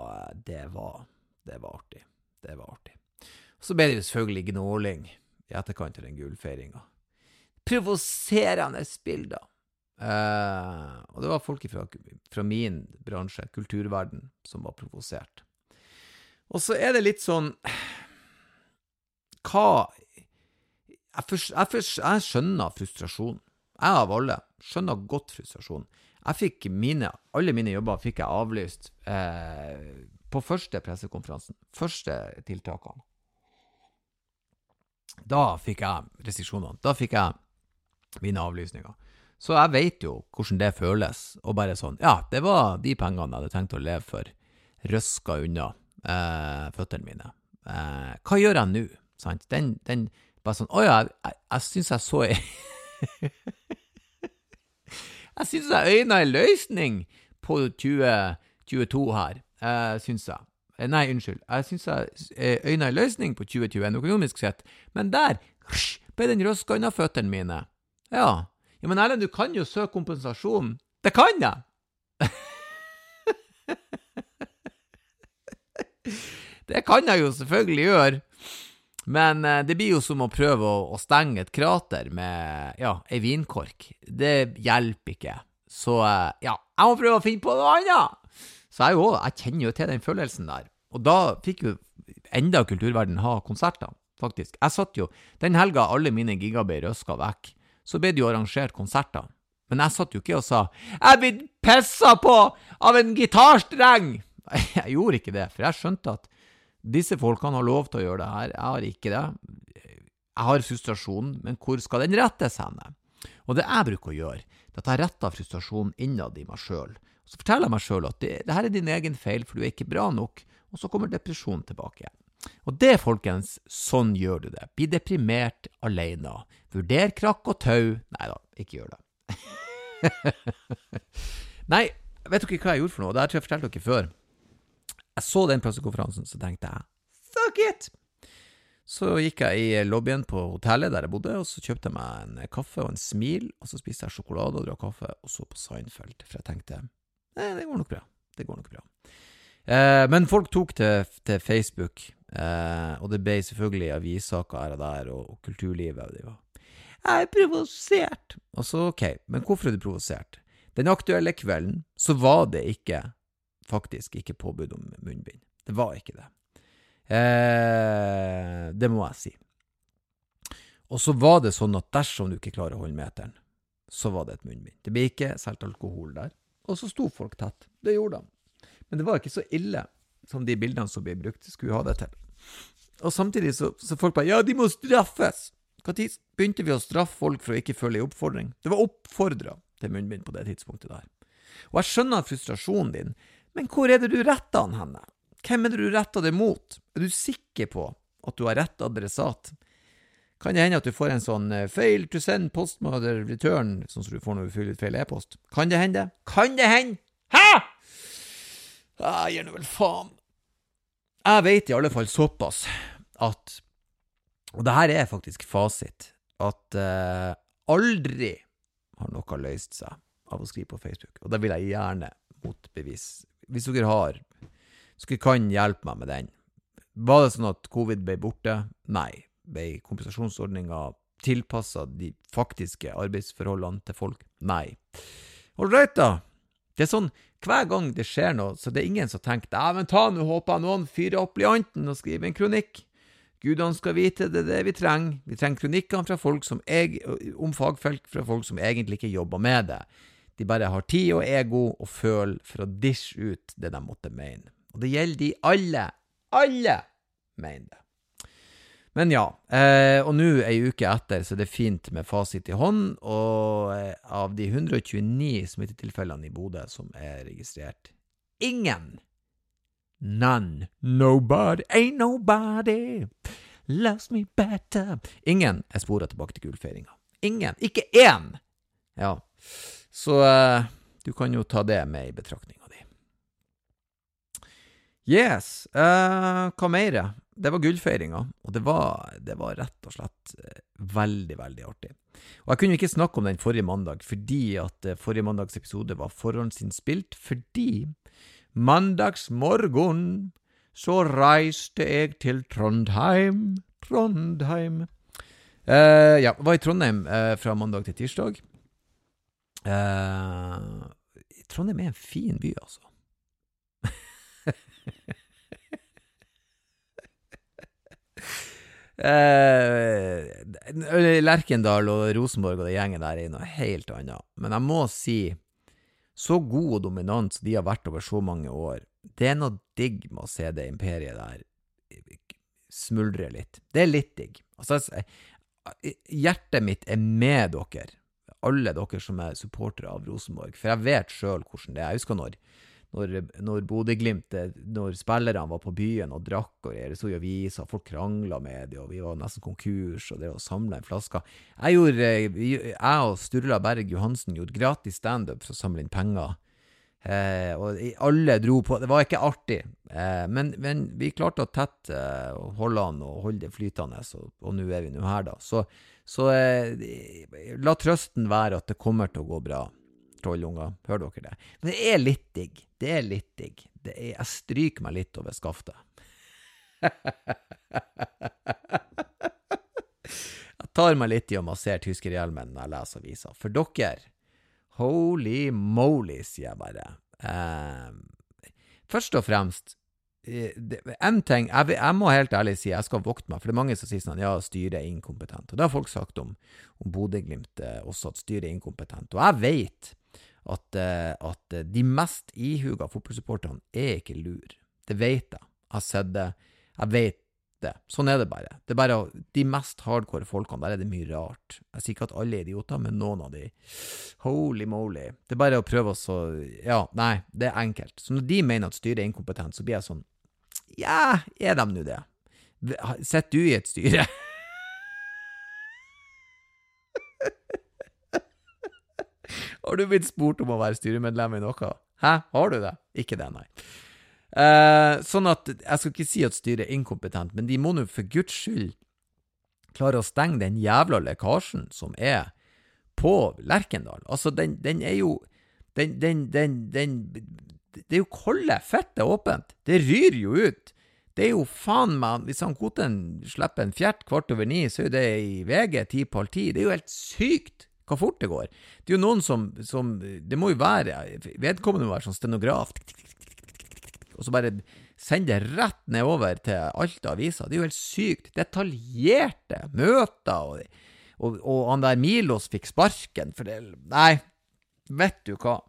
[SPEAKER 1] artig. Det var artig. Så ble det jo selvfølgelig gnåling i etterkant til den gullfeiringen. Provoserende spill da. Og det var folk fra min bransje, kulturverden, som var provosert. Og så er det litt sånn, jeg skjønner frustrasjon. Jeg av alle skjønner godt frustrasjon. Jeg fikk alle mine jobber fikk jeg avlyst på første pressekonferansen, første tiltakene. Da fikk jeg restriksjonene, da fikk jeg mine avlysninger. Så jeg vet jo hvordan det føles, og bare sånn, ja, det var de pengene jeg hadde tenkt å leve for, røska unna føttene mine. Hva gjør jeg nå? Sant? Den bare sånn, jeg synes jeg så jeg synes jeg øynet en løsning på 2022 her, synes jeg. Nei, unnskyld. Jeg synes jeg øynet en løsning på 2021 økonomisk sett, men der ble den røska unna føttene mine. Ja, men Erlend, du kan jo søke kompensasjon. Det kan jeg! Det kan jeg jo selvfølgelig gjøre, men det blir jo som å prøve å stenge et krater med, en vinkork. Det hjelper ikke. Så, jeg må prøve å finne på noe annet. Så jeg kjenner jo til den følelsen der. Og da fikk jo enda kulturverden ha konserter, faktisk. Jeg satt jo, den helga alle mine gigabyte røska vekk, så ble det jo arrangert konserter. Men jeg satt jo ikke og sa, jeg blir pisset på av en gitarstreng! Jeg gjorde ikke det, for jeg skjønte at disse folkene har lov til å gjøre det her. Jeg har ikke det. Jeg har frustrasjon, men hvor skal den rettes henne? Og det jeg bruker å gjøre, det er at jeg retter frustrasjonen innad i meg selv. Og så forteller jeg meg selv at det her er din egen feil, for du er ikke bra nok, og så kommer depresjonen tilbake. Og det, folkens, sånn gjør du det. Bli deprimert alene. Vurder krakk og tau. Neida, ikke gjør det. Nei, vet dere hva jeg gjorde for noe? Det her tror jeg fortalte dere før. Jeg så den pressekonferansen, så tenkte jeg, fuck it! Så gikk jeg i lobbyen på hotellet der jeg bodde, og så kjøpte jeg meg en kaffe og en smil, og så spiste jeg sjokolade og drakk kaffe, og så på Seinfeld, for jeg tenkte, det går nok bra. Men folk tok til Facebook, og det ble selvfølgelig avissaker her og der, og kulturlivet, og de var, jeg er provosert! Og så, ok, men hvorfor er du provosert? Den aktuelle kvelden, så var det faktisk ikke påbud om munnbind. Det var ikke det. Det må jeg si. Og så var det sånn at dersom du ikke klarer å holde meteren, så var det et munnbind. Det ble ikke solgt alkohol der. Og så sto folk tett. Det gjorde de. Men det var ikke så ille som de bildene som ble brukt skulle ha det til. Og samtidig så folk bare, ja, de må straffes. Hva tid begynte vi å straffe folk for å ikke følge i oppfordring? Det var oppfordret til munnbind på det tidspunktet der. Og jeg skjønner frustrasjonen din, men hvor er det du rettet han henne? Hvem er det du rettet det mot? Er du sikker på at du har rett adressat? Kan det hende at du får en sånn fail to send postmother return, sånn som du får når du fyller ut feil e-post? Kan det hende? Kan det hende? Hæ? Jeg gir nå vel faen. Jeg vet i alle fall såpass at, og det her er faktisk fasit, at aldri har noe løst seg av å skrive på Facebook. Og da vil jeg gjerne motbevis. Hvis dere kan hjelpe meg med den. Var det sånn at covid ble borte? Nei. Ble kompensasjonsordninger tilpasset de faktiske arbeidsforholdene til folk? Nei. Alright da. Det er sånn, hver gang det skjer noe, så det er ingen som tenker, men ta nå, håper jeg noen fyrer opp blyanten og skriver en kronikk. Gudene skal vite det er det vi trenger. Vi trenger kronikkene fra folk om fagfelt fra folk som egentlig ikke jobber med det. De bare har tid og ego og føl for å dishe ut det de måtte mene. Og det gjelder de alle mener det. Men ja, og nå en uke etter så er det fint med fasit i hånd, og av de 129 smittetilfellene i Bodø som er registrert, none, nobody, ain't nobody loves me better. Ingen er sporet tilbake til gullfeiringa. Ingen, ikke én! Ja, så du kan jo ta det med i betraktninga di. Yes, hva mer? Det var gullfeiringa, og det var rett og slett veldig, veldig artig. Og jeg kunne ikke snakke om den forrige mandag, fordi at forrige mandags episode var forhåndsinnspilt, fordi mandagsmorgen så reiste jeg til Trondheim. Jeg var i Trondheim fra mandag til tirsdag. Trondheim er en fin by, altså. Lerkendal og Rosenborg og det gjengen der er noe helt annet. Men jeg må si, så god og dominant som de har vært over så mange år, det er noe digg med å se det imperiet der smuldre litt. Det er litt digg. Altså, hjertet mitt er med dere. Alle dere som er supportere av Rosenborg. For jeg vet selv hvordan det er. Jeg husker når Bodø-Glimt, når spillerne var på byen og drakk, og det så jo aviser, folk kranglet med det, og vi var nesten konkurs, og det var samlet en flaske. Jeg og Sturla Berg Johansen gjorde gratis stand-up for å samle inn penger Og alle dro på, det var ikke artig, men vi klarte å tette og holde an og holde det flytende, og nå vi nå her da. Så la trøsten være at det kommer til å gå bra, trollunger, hører dere det? Men det er litt digg, jeg stryker meg litt over skaftet. Jeg tar meg litt i å massere tyskerhjelmen når jeg leser aviser. For dere, holy moly, sier jeg bare. Først og fremst, en ting, jeg må helt ærlig si, jeg skal vokte meg, for det er mange som sier sånn, ja, styret er inkompetent. Og det har folk sagt om Bodø/Glimt også, at styret er inkompetent. Og jeg vet at de mest ihuga fotballsupporterne er ikke lur. Det vet jeg. Jeg har sett det. Jeg vet det. Sånn er det bare. Det er bare de mest hardcore folkene, der er det mye rart. Jeg sier ikke at alle er idioter, men noen av de, holy moly. Det er bare å prøve å så, ja, nei, det er enkelt. Så når de mener at styret er inkompetent, så blir jeg sånn, ja, er de nå det? Sett du i et styre? Har du blitt spurt om å være styremedlem i noe? Hæ? Har du det? Ikke det, nei. Sånn at, jeg skal ikke si at styret er inkompetent, men de må nå for Guds skyld klare å stenge den jævla lekkasjen som er på Lerkendal. Altså, den er jo, det er jo kolde, fettet åpent. Det ryr jo ut. Det er jo faen meg, hvis han Koten slipper en fjert 8:15, så er det i VG 10:30. Det er jo helt sykt hva fort det går. Det er jo noen som det må jo være, vedkommende må være sånn stenograf, og så bare sende det rett ned over til alt aviser. Det er jo helt sykt. Detaljerte møter, og han der Milos fikk sparken for det. Nei, vet du hva?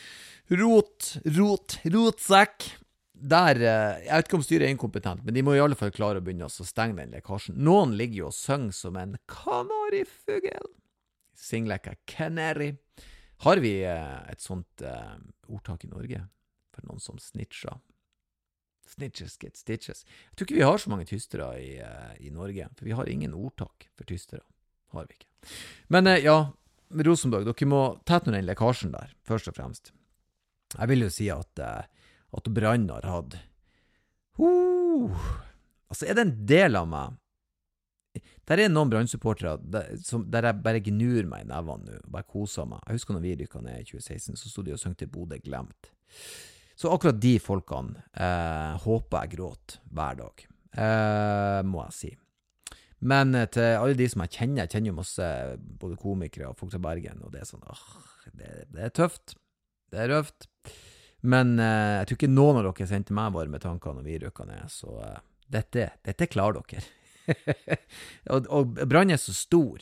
[SPEAKER 1] Rotsekk. Der, jeg vet ikke om styret er inkompetent, men de må i alle fall klare å begynne å stenge den lekkasjen. Noen ligger jo og synger som en kanarifugel. Sing like a canary. Har vi et sånt ordtak i Norge for noen som snitcher? Snitches get stitches. Jeg tror ikke vi har så mange tystere i Norge, for vi har ingen ordtak for tystere. Har vi ikke. Men ja, Rosenborg, dere må tette den lekkasjen der, først og fremst. Jeg vil jo si at Brann har hatt altså er det en del av meg der er noen Brann-supportere der jeg bare gnur meg i nevene nå, bare koser meg. Jeg husker når vi rykket ned i 2016, så stod de og søngte Bodø/Glimt. Så akkurat de folkene håper jeg gråt hver dag, må jeg si. Men til alle de som jeg kjenner jo masse både komikere og folk fra Bergen, og det er sånn, det er tøft, det er røft. Men jeg tror ikke noen av dere sendte meg varme tanker når vi rykket ned, så dette klarer dere. og Brann er så stor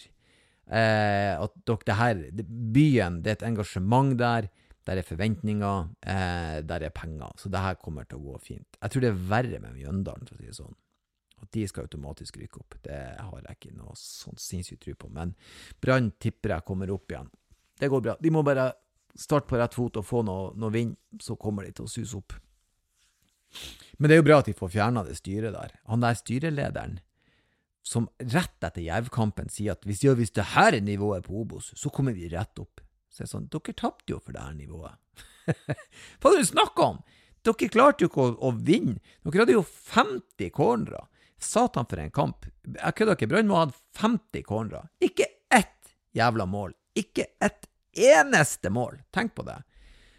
[SPEAKER 1] at byen, det er et engasjement der er forventninger, der er penger, så det her kommer til å gå fint. Jeg tror det er verre med Mjøndalen, for å si det sånn. At de skal automatisk rykke opp, det har jeg ikke noe sånn sinnssykt tro på, men Brann tipper jeg kommer opp igjen. Det går bra, de må bare starte på rett fot og få noe vind, så kommer de til å suse opp. Men det er jo bra at de får fjernet det styret der. Han der styrelederen, som rett etter Jervkampen sier at hvis det her er nivået på Obos, så kommer vi rett opp. Så jeg sånn, dere tappte jo for det her nivået. Hva har du snakket om? Dere klarte jo ikke å vinne. Dere hadde jo 50 cornere. Satan for en kamp. Jeg kødder ikke, Brann må ha 50 cornere. Ikke ett jævla mål. Ikke ett eneste mål. Tenk på det.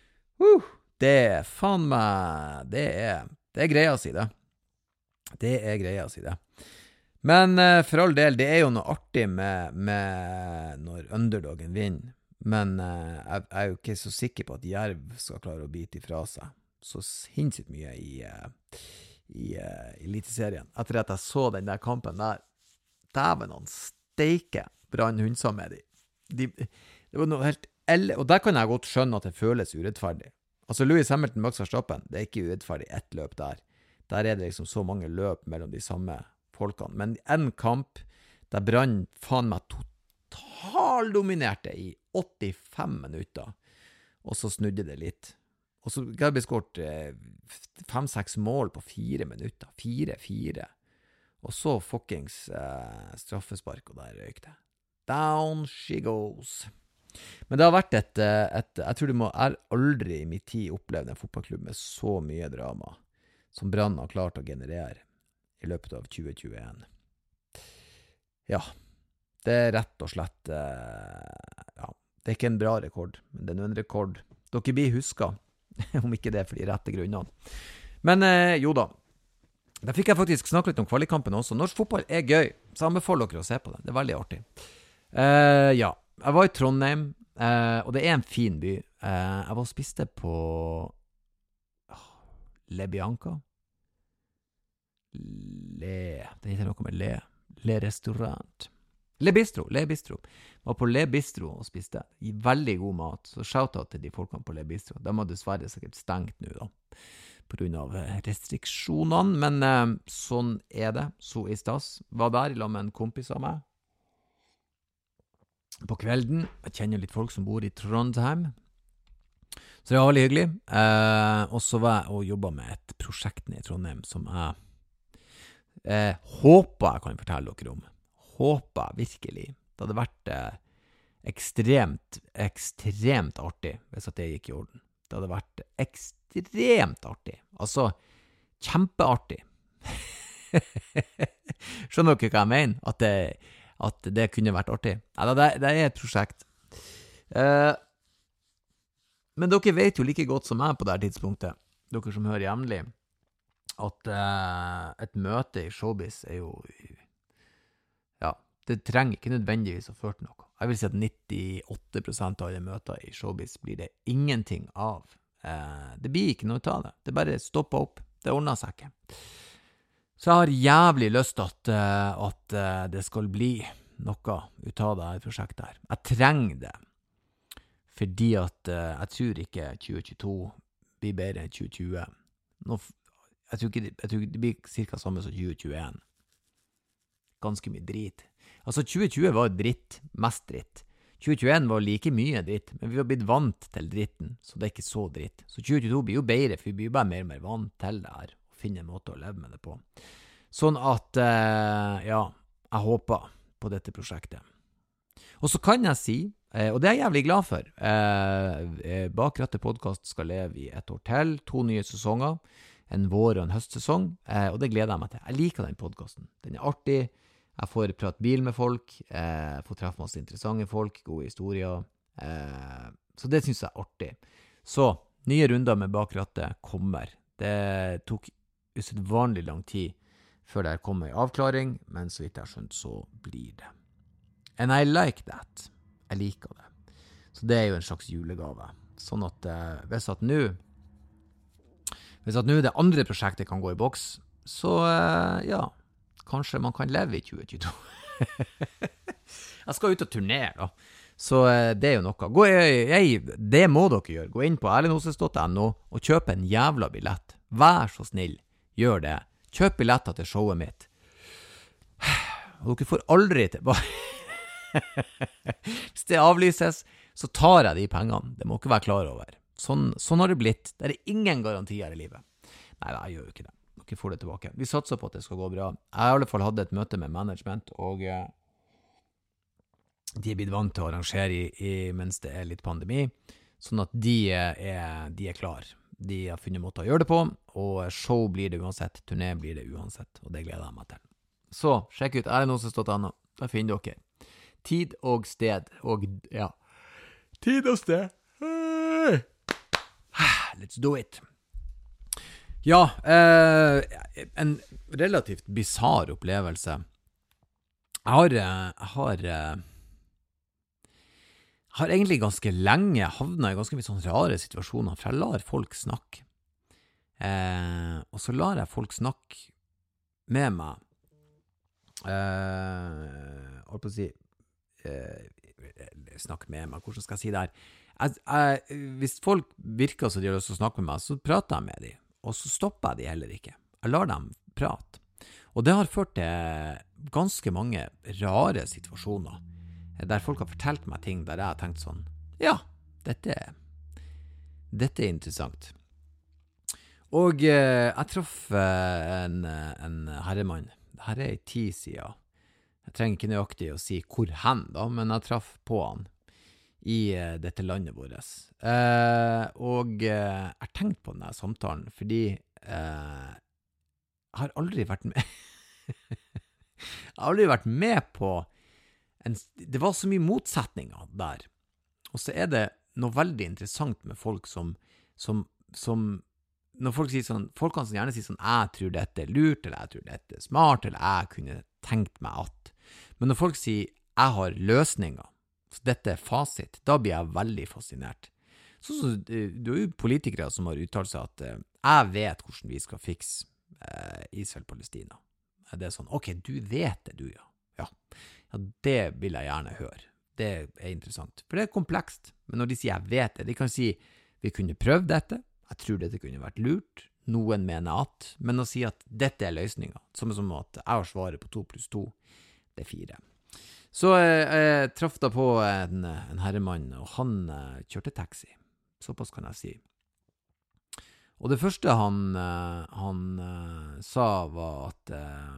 [SPEAKER 1] Det er faen meg, det er greia å si det. Det er greia å si det. Men for all del, det er jo noe artig med når underdogen vinner. Men jeg er jo ikke så sikker på at Jerv skal klare å bite ifra seg så sinnssykt mye i eliteserien. Etter at jeg så den der kampen der, dæven han steike Brann hundsa med det var noe helt og der kan jeg godt skjønne at det føles urettferdig. Altså Lewis Hamilton, Max Verstappen, det er ikke urettferdig ett løp der. Der er det liksom så mange løp mellom de samme folkene. Men en kamp der Brann faen meg totaldominerte i 85 minutter, og så snudde det litt. Og så kan det bli skåret 5-6 mål på 4 minutter. 4-4. Og så fuckings straffespark, og der røyk det. Down she goes. Men det har vært jeg tror jeg har aldri i min tid opplevd en fotballklubb med så mye drama som Brann har klart å generere i løpet av 2021. Ja, det er rett og slett, ja, det er ikke en bra rekord, men det er en rekord. Dere blir husket, om ikke det er for de rette grunnene. Men jo da, da fikk jeg faktisk snakke litt om kvalikkampen også. Norsk fotball er gøy, så jeg anbefaler dere å se på det. Det er veldig artig. Ja, jeg var i Trondheim, og det er en fin by. Jeg var og spiste på Le Bianca. Det heter noe med Le Restaurant. Le Bistro. Var på Le Bistro og spiste. I veldig god mat. Så shout-out til de folkene på Le Bistro. De har dessverre sikkert stengt nå da, på grunn av restriksjonene, men sånn er det. Så i stas. Var der i lag med en kompis av meg. På kvelden. Jeg kjenner litt folk som bor i Trondheim. Så det var veldig hyggelig. Og så var jeg og jobbet med et prosjekt i Trondheim som jeg håper jeg kan fortelle dere om. Håper virkelig. Det hadde vært ekstremt artig hvis at det gikk i orden. Det hadde vært ekstremt artig. Altså, kjempeartig. Skjønner dere hva jeg mener? At det kunne vært artig. Nei, det er et prosjekt. Men dere vet jo like godt som meg på det tidspunktet, dere som hører jevnlig, at et møte i showbiz er jo, ja, det trenger ikke nødvendigvis å føre til noe. Jeg vil si at 98% av alle møter i showbiz blir det ingenting av. Det blir ikke noe av det. Det bare stopper opp. Det ordner seg ikke. Så jeg har jævlig lyst til at det skal bli noe ut av det her prosjektet her. Jeg trenger det. Fordi at jeg tror ikke 2022 blir bedre enn 2020. Jeg tror ikke det blir cirka samme som 2021. Ganske mye drit. Altså 2020 var dritt, mest dritt. 2021 var like mye dritt, men vi var blitt vant til dritten, så det er ikke så dritt. Så 2022 blir jo bedre, for vi blir bare mer og mer vant til det her, og finner en måte å leve med det på. Sånn at, ja, jeg håper på dette prosjektet. Og så kan jeg si, og det er jeg jævlig glad for, Bak rattet podcast skal leve i 1 år til, 2 nye sesonger, en vår- og en høstsesong, og det gleder jeg meg til. Jeg liker den podcasten. Den er artig. Jeg får prate bil med folk, jeg får treffe masse interessante folk, gode historier, så det synes jeg er artig. Så, nye runder med Bak rattet kommer. Det tok usedvanlig lang tid før det kom en avklaring, men så vidt jeg har skjønt, så blir det. And I like that. Jeg liker det. Så det er jo en slags julegave. Sånn at hvis at nå det andre prosjektet kan gå i boks, så ja, kanskje man kan leve i 2022. Jeg skal ut og turnere da, så det er jo noe. Det må dere gjøre. Gå inn på erlendoses.no og kjøp en jævla billett. Vær så snill, gjør det. Kjøp billetter til showet mitt. Og dere får aldri tilbake. Hvis det avlyses, så tar jeg de pengene. Det må ikke være klar over. Sånn har det blitt. Det er ingen garantier i livet. Nei, jeg gjør jo ikke det. Dere får det tilbake. Vi satser på at det skal gå bra. Jeg har i alle fall hatt et møte med management, og de er blitt vant til å arrangere mens det er litt pandemi, sånn at de er klar. De har funnet måter å gjøre det på, og show blir det uansett, turné blir det uansett, og det gleder jeg meg til. Så, sjekk ut erlendoses.no. Da finner dere tid og sted, og ja, tid og sted. Let's do it. Ja, en relativt bizarr opplevelse. Jeg har egentlig ganske lenge havnet i ganske mye sånne rare situasjoner, for jeg lar folk snakke. Og så lar jeg folk snakke med meg. Holdt på å si, snakke med meg, hvordan skal jeg si det her? Hvis folk virker så de har lyst til å snakke med meg, så prater jeg med dem. Og så stopper jeg de heller ikke. Jeg lar dem prate. Og det har ført til ganske mange rare situasjoner, der folk har fortalt meg ting der jeg har tenkt sånn, ja, dette er interessant. Og jeg traff en herremann. Dette er i 10 siden. Jeg trenger ikke nøyaktig å si hvor hen da, men jeg traff på han dette landet vårt. Og jeg har tenkt på denne samtalen, fordi jeg har aldri vært med Jeg har aldri vært med på det var så mye motsetninger der. Og så det noe veldig interessant med folk som når folk sier sånn, folk kan gjerne si sånn, jeg tror dette lurt, eller jeg tror dette smart, eller jeg kunne tenkt meg at. Men når folk sier, jeg har løsninger, så dette fasit, da blir jeg veldig fascinert. Så du jo politikere som har uttalt seg at jeg vet hvordan vi skal fikse Israel-Palestina. Det sånn, ok, du vet det du, ja. Ja, det vil jeg gjerne høre. Det interessant, for det komplekst. Men når de sier jeg vet det, de kan si, vi kunne prøvd dette, jeg tror dette kunne vært lurt, noen mener at, men å si at dette løsningen, som at jeg har svaret på 2 + 2, det 4. Så jeg traff da på en herremann, og han kjørte taxi, såpass kan jeg si. Og det første han sa var at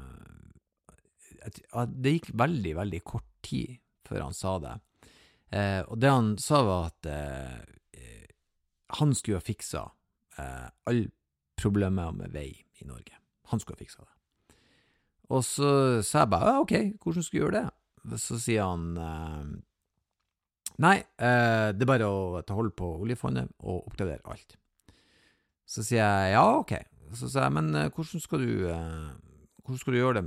[SPEAKER 1] det gikk veldig, veldig kort tid før han sa det. Og det han sa var at han skulle ha fiksa alle problemer med vei i Norge. Han skulle ha fiksa det. Og så sa jeg bare, ok, hvordan skulle jeg gjøre det? Så sier han, nei, det bare å ta hold på oljefondet og oppgradere alt. Så sier jeg, ja, ok. Så sier jeg, men hvordan skal du gjøre det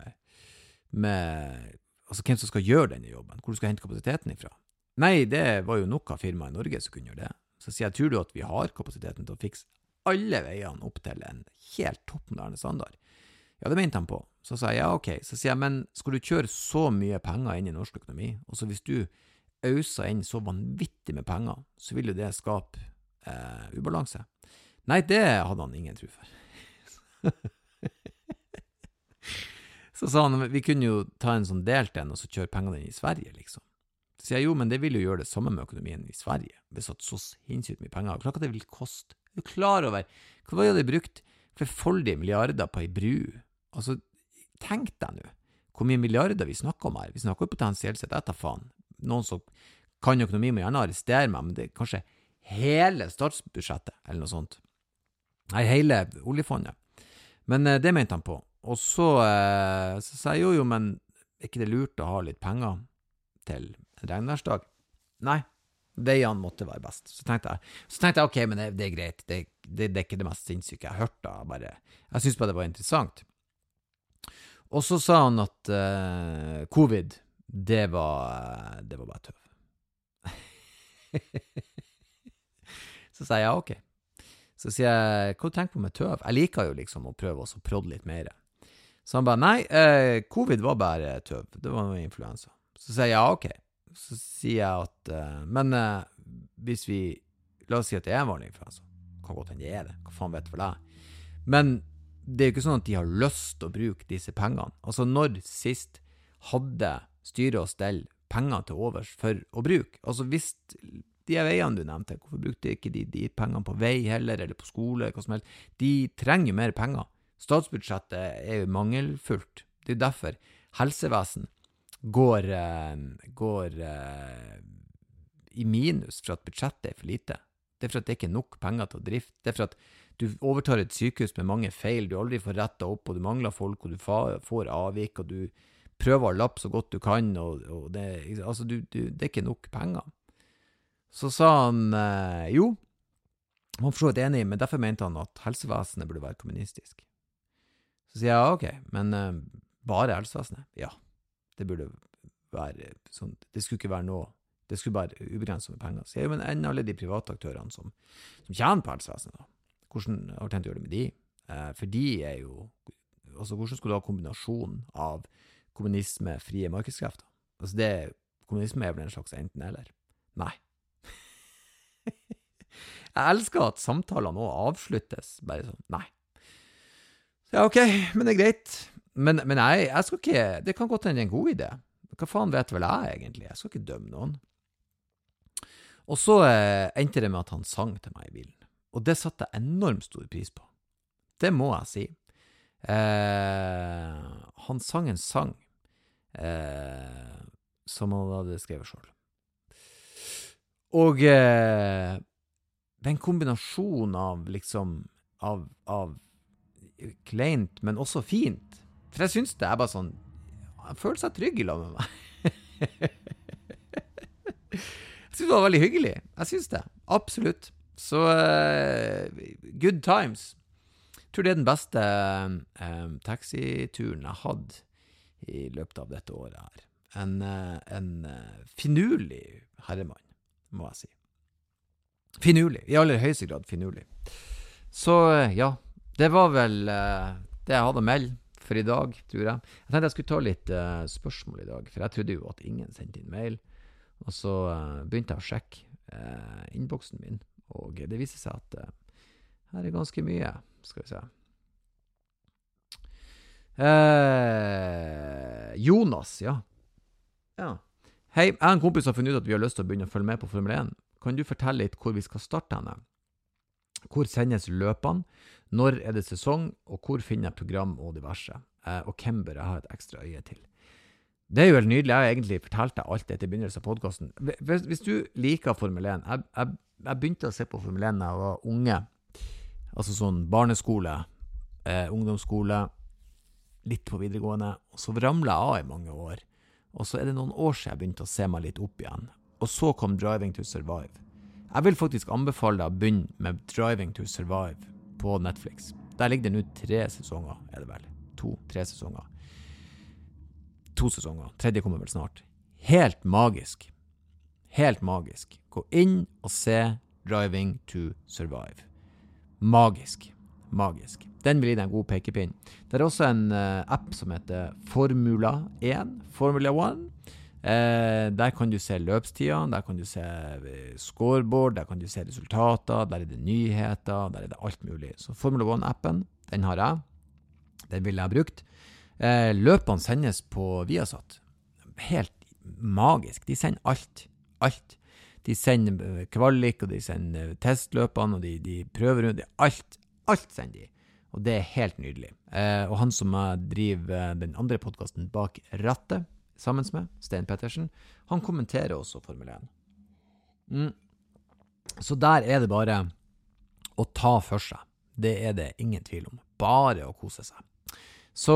[SPEAKER 1] med altså hvem som skal gjøre denne jobben? Hvor du skal hente kapasiteten ifra? Nei, det var jo nok av firma i Norge som kunne gjøre det. Så sier jeg, tror du at vi har kapasiteten til å fikse alle veiene opp til en helt toppmoderne standard? Ja, det mente han på. Så sa jeg, ja, ok. Så sier jeg, men skal du kjøre så mye penger inn i norsk økonomi, og så hvis du øser inn så vanvittig med penger, så vil jo det skape ubalanse. Nei, det hadde han ingen tro for. Så sa han, vi kunne jo ta en sånn delt en, og så kjøre pengene inn i Sverige, liksom. Så sier jeg, jo, men det vil jo gjøre det samme med økonomien i Sverige, hvis at så sinnssykt mye penger. Klart at det vil koste. Du er klar over, hva var det brukt flerfoldige milliarder på en bru? Altså, tenk deg nå, hvor mye milliarder vi snakker om her. Vi snakker jo potensielt sett etter faen. Noen som kan økonomi må gjerne arrestere meg, men det kanskje hele statsbudsjettet, eller noe sånt. Nei, hele oljefondet. Men det mente han på. Og så sa jeg, jo, men ikke det lurt å ha litt penger til en regnværsdag? Nei, veiene måtte være best. Så tenkte jeg, ok, men det greit. Det ikke det mest sinnssyke jeg har hørt da. Jeg synes bare det var interessant. Og så sa han at covid, det var bare tøv. Så sa jeg, ja, ok. Så sier jeg, hva tenker du på med tøv? Jeg liker jo liksom å prøve å prodde litt mer. Så han bare, nei, covid var bare tøv. Det var noe influensa. Så sier jeg, ja, ok. Så sier jeg at, men hvis vi, la oss si at det en vanlig influensa, kan godt hende det hva faen vet for deg. Men det jo ikke sånn at de har lyst til å bruke disse pengene. Altså, når sist hadde styret og stell penger til overs for å bruke? Altså, hvis de veiene du nevnte, hvorfor brukte ikke de pengene på vei heller, eller på skole, eller hva som helst? De trenger jo mer penger. Statsbudsjettet jo mangelfullt. Det jo derfor helsevesen går i minus for at budsjettet for lite. Det for at det ikke nok penger til å drifte. Det for at du overtar et sykehus med mange feil, du aldri får rettet opp, og du mangler folk, og du får avvik, og du prøver å lappe så godt du kan, og det, altså, det ikke nok penger. Så sa han, jo, han forstod et enig, men derfor mente han at helsevesenet burde være kommunistisk. Så sier jeg, ok, men bare helsevesenet? Ja, det burde være sånn, det skulle ikke være noe, det skulle være ubegrenset med penger. Så jeg, men enn alle de private aktørene som tjener på helsevesenet da, hvordan har du tenkt å gjøre det med de? For de jo, altså hvordan skulle du ha kombinasjon av kommunisme, frie markedskrefter? Altså det, kommunisme vel en slags enten eller? Nei. Jeg elsker at samtalene nå avsluttes bare sånn, nei. Så ja, ok, men det greit. Men jeg skal ikke, det kan godt hende en god idé. Hva faen vet vel jeg egentlig? Jeg skal ikke dømme noen. Og så endte det med at han sang til meg i bilen. Og det satte jeg enormt stor pris på. Det må jeg si. Han sang en sang som han hadde skrevet selv. Og den kombinasjonen av liksom, av kleint, men også fint. For jeg synes det bare sånn, jeg føler seg trygg I lag med meg. Jeg synes det var veldig hyggelig. Jeg synes det, absolutt. Så good times. Jeg tror det den beste taxituren jeg hadde I løpet av dette året her. En finurlig herremann, må jeg si. Finurlig, I aller høyeste grad finurlig. Så ja, det var vel det jeg hadde å melde for I dag, tror jeg. Jeg tenkte jeg skulle ta litt spørsmål I dag, for jeg trodde jo at ingen sendte inn mail. Og så begynte jeg å sjekke innboksen min, og det viser seg at her ganske mye, skal vi se. Jonas, ja. Hei, jeg en kompis har funnet ut at vi har lyst til å begynne å følge med på Formel 1. Kan du fortelle litt hvor vi skal starte henne? Hvor sendes løpene? Når det sesong? Og hvor finner jeg program og diverse? Og hvem bør jeg ha et ekstra øye til? Det jo helt nydelig. Jeg har egentlig fortalt deg alt dette I begynnelsen av podcasten. Hvis du liker Formel 1, jeg begynte å se på Formel 1 da jeg var unge. Altså sånn barneskole, ungdomsskole, litt på videregående. Og så ramlet jeg av I mange år. Og så det noen år siden jeg begynte å se meg litt opp igjen. Og så kom Driving to Survive. Jeg vil faktisk anbefale deg å begynne med Driving to Survive på Netflix. Der ligger det nå 3 sesonger, det vel? 2-3 sesonger. 2 sesonger. 3. kommer vel snart. Helt magisk. Helt magisk. Gå inn og se Driving to Survive. Magisk. Magisk. Den blir en god pekepinn. Det også en app som heter Formula 1. Formula 1. Der kan du se løpstida, der kan du se scoreboard, der kan du se resultater, der det nyheter, der det alt mulig. Så Formula 1-appen, den har jeg. Den vil jeg ha brukt. Løpene sendes på Viasat. Helt magisk. De sender alt. Alt. De sender kvalik, og de sender testløpene, og de prøver rundt. Alt sender de. Og det helt nydelig. Og han som driver den andre podcasten bak rattet, sammen med Stein Pettersen, han kommenterer også Formel 1. Så der det bare å ta for seg. Det det ingen tvil om. Bare å kose seg. Så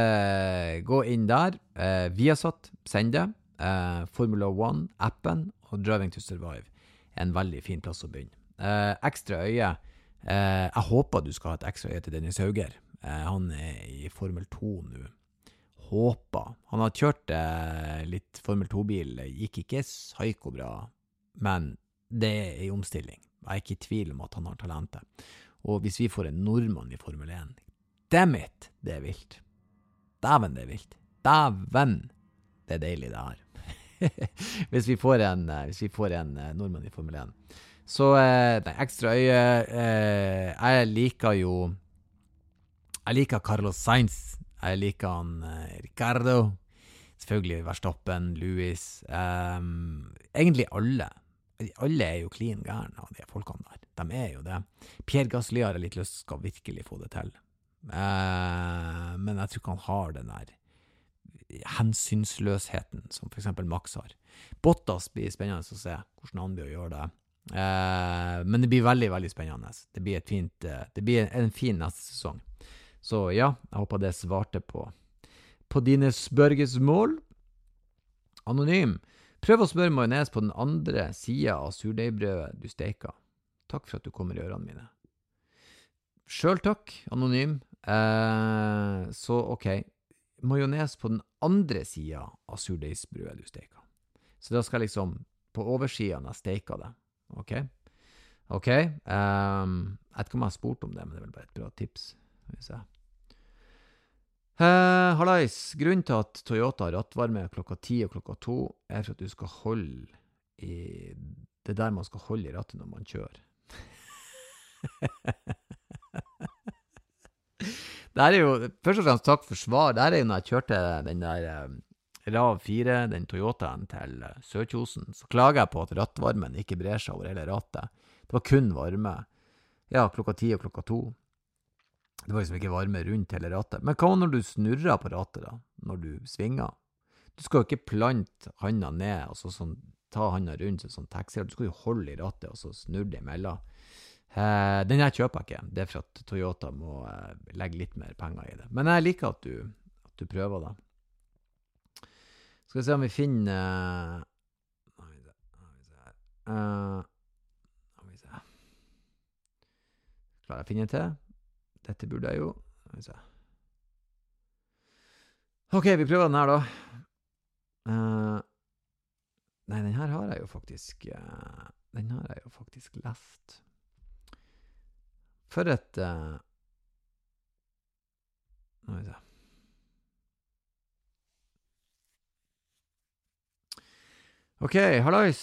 [SPEAKER 1] gå inn der. Viasat, send det. Formula 1-appen og Driving to Survive. En veldig fin plass å begynne. Ekstra øye. Jeg håper du skal ha et ekstra øye til Dennis Hauger. Han I Formel 2 nå. Håper. Han har kjørt litt Formel 2-bil, gikk ikke psyko bra, men det I omstilling. Jeg ikke I tvil om at han har talentet. Og hvis vi får en nordmann I Formel 1, damn it, det vilt. Dæven, det vilt. Dæven, det deilig det her. hvis vi får en nordmann I Formel 1. Så det ekstra øye, jeg liker Carlos Sainz. Jeg liker han Ricardo, selvfølgelig Verstappen, Lewis, egentlig alle. Alle jo clean gæren av de folkene der. De jo det. Pierre Gasly har jeg litt lyst skal virkelig få det til. Men jeg tror ikke han har den der hensynsløsheten som for eksempel Max har. Bottas blir spennende å se hvordan han blir å gjøre det. Men det blir veldig, veldig spennende. Det blir en fin neste sesong. Så ja, jeg håper det svarte på dine spørgesmål. Anonym. Prøv å smøre majones på den andre siden av surdeibrødet du steker. Takk for at du kommer I ørene mine. Selv takk, Anonym. Så ok. Majones på den andre siden av surdeibrødet du steker. Så da skal jeg liksom på oversiden jeg steker det. Ok? Ok. Jeg vet ikke om jeg har spurt om det, men det vel bare et bra tips. Hallais, grunnen til at Toyota har rattvarme klokka 10 og klokka 2 for at du skal holde I det der man skal holde I rattet når man kjører. Det jo, først og fremst takk for svar. Det jo når jeg kjørte den der RAV 4, den Toyotaen til Sørkjosen, så klager jeg på at rattvarmen ikke brer seg over hele rattet. Det var kun varme. Ja, klokka 10 og klokka 2. Det var liksom ikke varme rundt hele rattet. Men hva når du snurrer på rattet da? Når du svinger? Du skal jo ikke plante handa ned, og så sånn ta handa rundt en sånn taxi, du skal jo holde i rattet, og så snurre det imellom. Den her kjøper jeg ikke, det for at Toyota må legge litt mer penger i det. Men jeg liker at du prøver det. Skal vi se om vi finner... Klarer jeg å finne en til? Dette burde jeg jo... Ok, vi prøver den her da. Nei, den her har jeg jo faktisk... Den har jeg jo faktisk lest. For et... Nå vet jeg. Ok, halløys.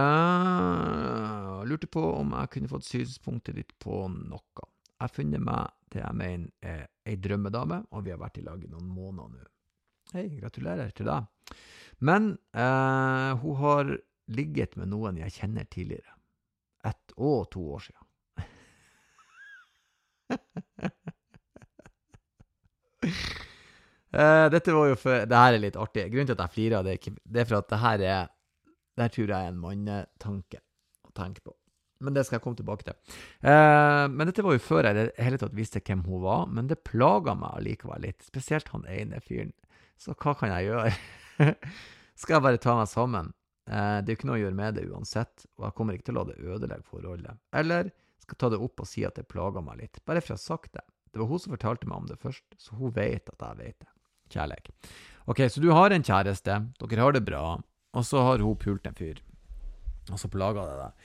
[SPEAKER 1] Lurte på om jeg kunne fått synspunktet ditt på noe. Jeg funnet meg til jeg mener en drømmedame, og vi har vært i lag i noen måneder nå. Hei, gratulerer til deg. Men hun har ligget med noen jeg kjenner tidligere. 1 og 2 år siden. Dette var jo for... Det her er litt artig. Grunnen til at jeg flirer, det er for at det her er... Det her tror jeg er en mannetanke å tenke på. Men det skal jeg komme tilbake til. Men dette var jo før jeg i hele tatt visste hvem hun var, men det plaget meg allikevel litt. Spesielt han ene fyren. Så hva kan jeg gjøre? Skal jeg bare ta meg sammen? Det er jo ikke noe å gjøre med det uansett, og jeg kommer ikke til å la det ødelegge forholdet. Eller skal jeg ta det opp og si at det plager meg litt. Bare for å ha sagt det. Det var hun som fortalte meg om det først, så hun vet at jeg vet det. Kjærlighet. Ok, så du har en kjæreste, dere har det bra, og så har hun pult en fyr. Og så plager det deg.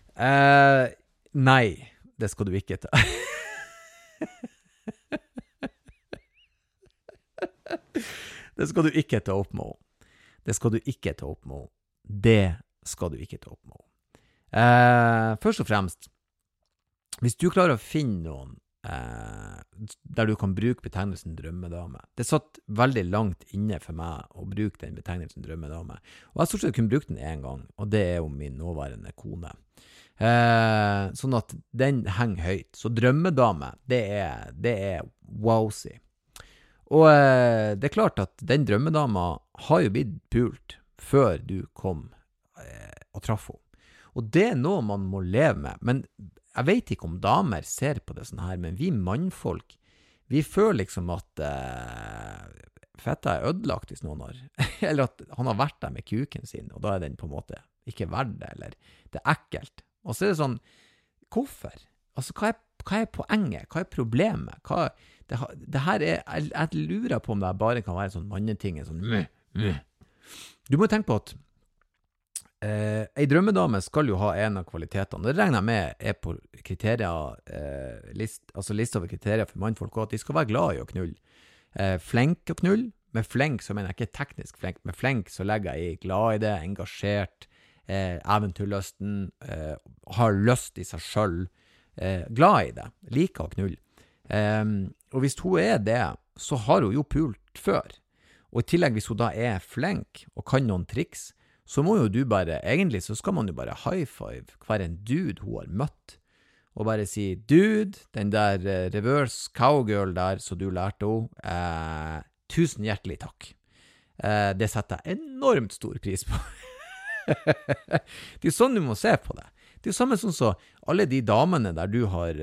[SPEAKER 1] Nei, det skal du ikke ta. Det skal du ikke ta opp med henne. Det skal du ikke ta opp med henne. Det skal du ikke ta opp med henne. Først og fremst, hvis du klarer å finne noen der du kan bruke betegnelsen drømmedame. Det satt veldig langt inne for meg å bruke den betegnelsen drømmedame. Og jeg stort sett kunne bruke den en gang, og det er jo min nåværende kone. Sånn at den henger høyt. Så drømmedame, det er wowsy. Og det er klart at den drømmedama har jo blitt pult før du kom og traff henne. Og det er noe man må leve med. Men jeg vet ikke om damer ser på det sånn her, men vi mannfolk, vi føler liksom at fetta er ødelagt hvis noen har, eller at han har vært der med kuken sin, og da er den på en måte ikke verdt det, eller det er ekkelt. Og så er det sånn, hvorfor? Altså, hva er poenget? Hva er problemet? Det her er, jeg lurer på om det bare kan være sånn manneting, sånn Du må tenke på at en drømmedame skal jo ha en av kvalitetene. Det regner jeg med er på kriterier, list over kriterier for mannfolk, og at de skal være glad i å knulle. Flenk å knulle. Med flenk så mener jeg ikke teknisk flenk. Med flenk så legger jeg glad i det, engasjert, eventyrlysten, har lyst i seg selv, glad i det, liker å knulle. Og hvis hun er det, så har hun jo pult før. Og i tillegg hvis hun da er flenk og kan noen triks, så må jo du bare, egentlig så skal man jo bare high five hver en dude hun har møtt, og bare si, dude, den der reverse cowgirl der som du lærte henne, 1000 hjertelig takk. Det setter jeg enormt stor pris på. Det er sånn du må se på det. Det er jo samme sånn så alle de damene der du har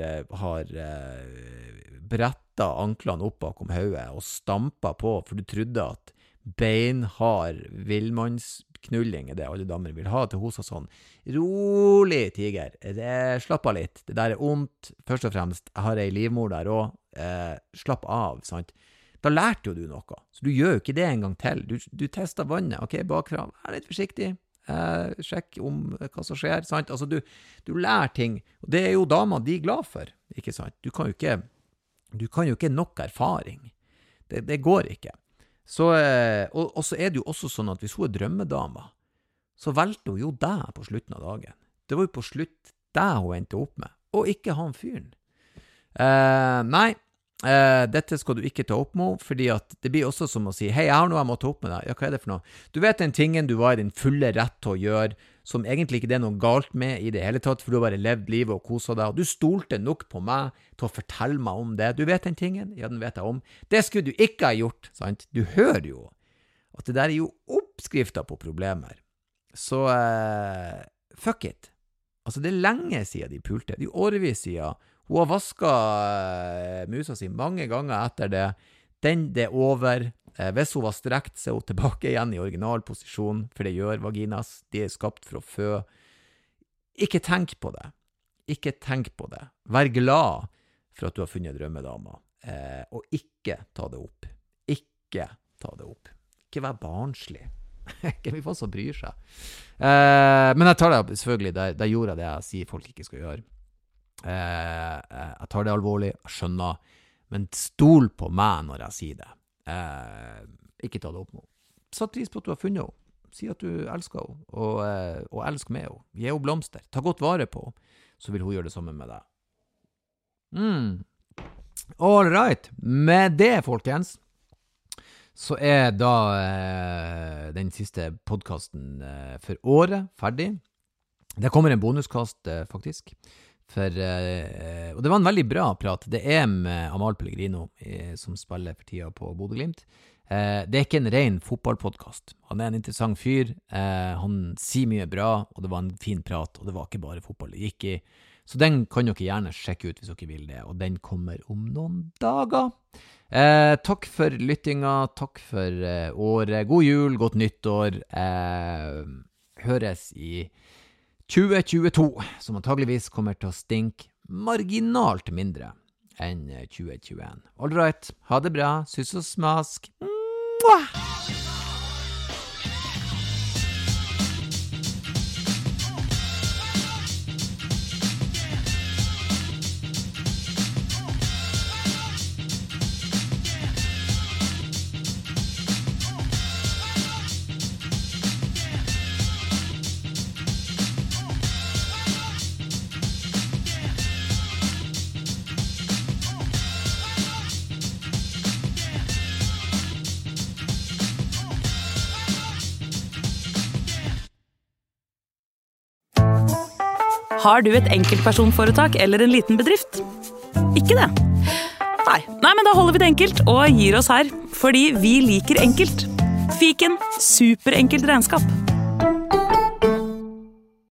[SPEAKER 1] brettet anklene opp bakom hodet og stampet på, for du trodde at beinhard villmannsknulling er det alle damer vil ha til hos og sånn. Rolig, tiger. Slapp av litt. Det der er ondt. Først og fremst, jeg har en livmor der også. Slapp av, sant? Da lærte jo du noe. Så du gjør jo ikke det en gang til. Du tester vannet. Ok, bakfra. Vær litt forsiktig. Sjekk om hva som skjer, sant? Altså, du lærer ting. Og det er jo damer de glad for, ikke sant? Du kan jo ikke nok erfaring. Det går ikke. Så, og så er det jo også sånn at hvis hun er drømmedama, så valgte hun jo deg på slutten av dagen. Det var jo på slutt deg hun endte opp med, og ikke han fyren. Nei, dette skal du ikke ta opp med, fordi at det blir også som å si, hei, jeg har noe jeg må ta opp med deg. Ja, hva er det for noe? Du vet den tingen du var i din fulle rett til å gjøre, som egentlig ikke det er noe galt med i det hele tatt, for du har bare levd livet og koset deg, og du stolte nok på meg til å fortelle meg om det. Du vet den tingen? Ja, den vet jeg om. Det skulle du ikke ha gjort, sant? Du hører jo at det der er jo oppskrifter på problemer. Så fuck it. Altså, det lenge siden de pulte. Det årevis siden. Hun har vasket musa si mange ganger etter det. Det over. Hvis hun var strekt, så hun tilbake igjen i original posisjon, for det gjør vaginas. De skapt for å fø. Ikke tenk på det. Ikke tenk på det. Vær glad for at du har funnet drømmedama. Og ikke ta det opp. Ikke ta det opp. Ikke vær barnslig. Ikke vi får så bryr seg. Men jeg tar det selvfølgelig, der gjorde jeg det jeg sier folk ikke skal gjøre. Jeg tar det alvorlig, jeg skjønner, men stol på meg når jeg sier det. Ikke ta det opp nå. Satt pris på at du har funnet henne. Si at du elsker henne, og elsk med henne. Gi henne blomster. Ta godt vare på henne. Så vil hun gjøre det samme med deg. All right. Med det, folkens, så da den siste podcasten for året ferdig. Det kommer en bonuskast, faktisk. Og det var en veldig bra prat. Det med Amal Pellegrino, som spiller for tida på Bodø Glimt. Det ikke en ren fotballpodcast. Han en interessant fyr. Han sier mye bra, og det var en fin prat, og det var ikke bare fotball det gikk i. Så den kan dere gjerne sjekke ut hvis dere vil det, og den kommer om noen dager. Takk for lyttinga, takk for året. God jul, godt nyttår. Høres i 2022, som antageligvis kommer til å stinke marginalt mindre enn 2021. All right, ha det bra, sus og smask. Mwah!
[SPEAKER 2] Har du et enkeltpersonforetak eller en liten bedrift? Ikke det? Nei, men da holder vi det enkelt og gir oss her, fordi vi liker enkelt. Fiken, superenkelt regnskap.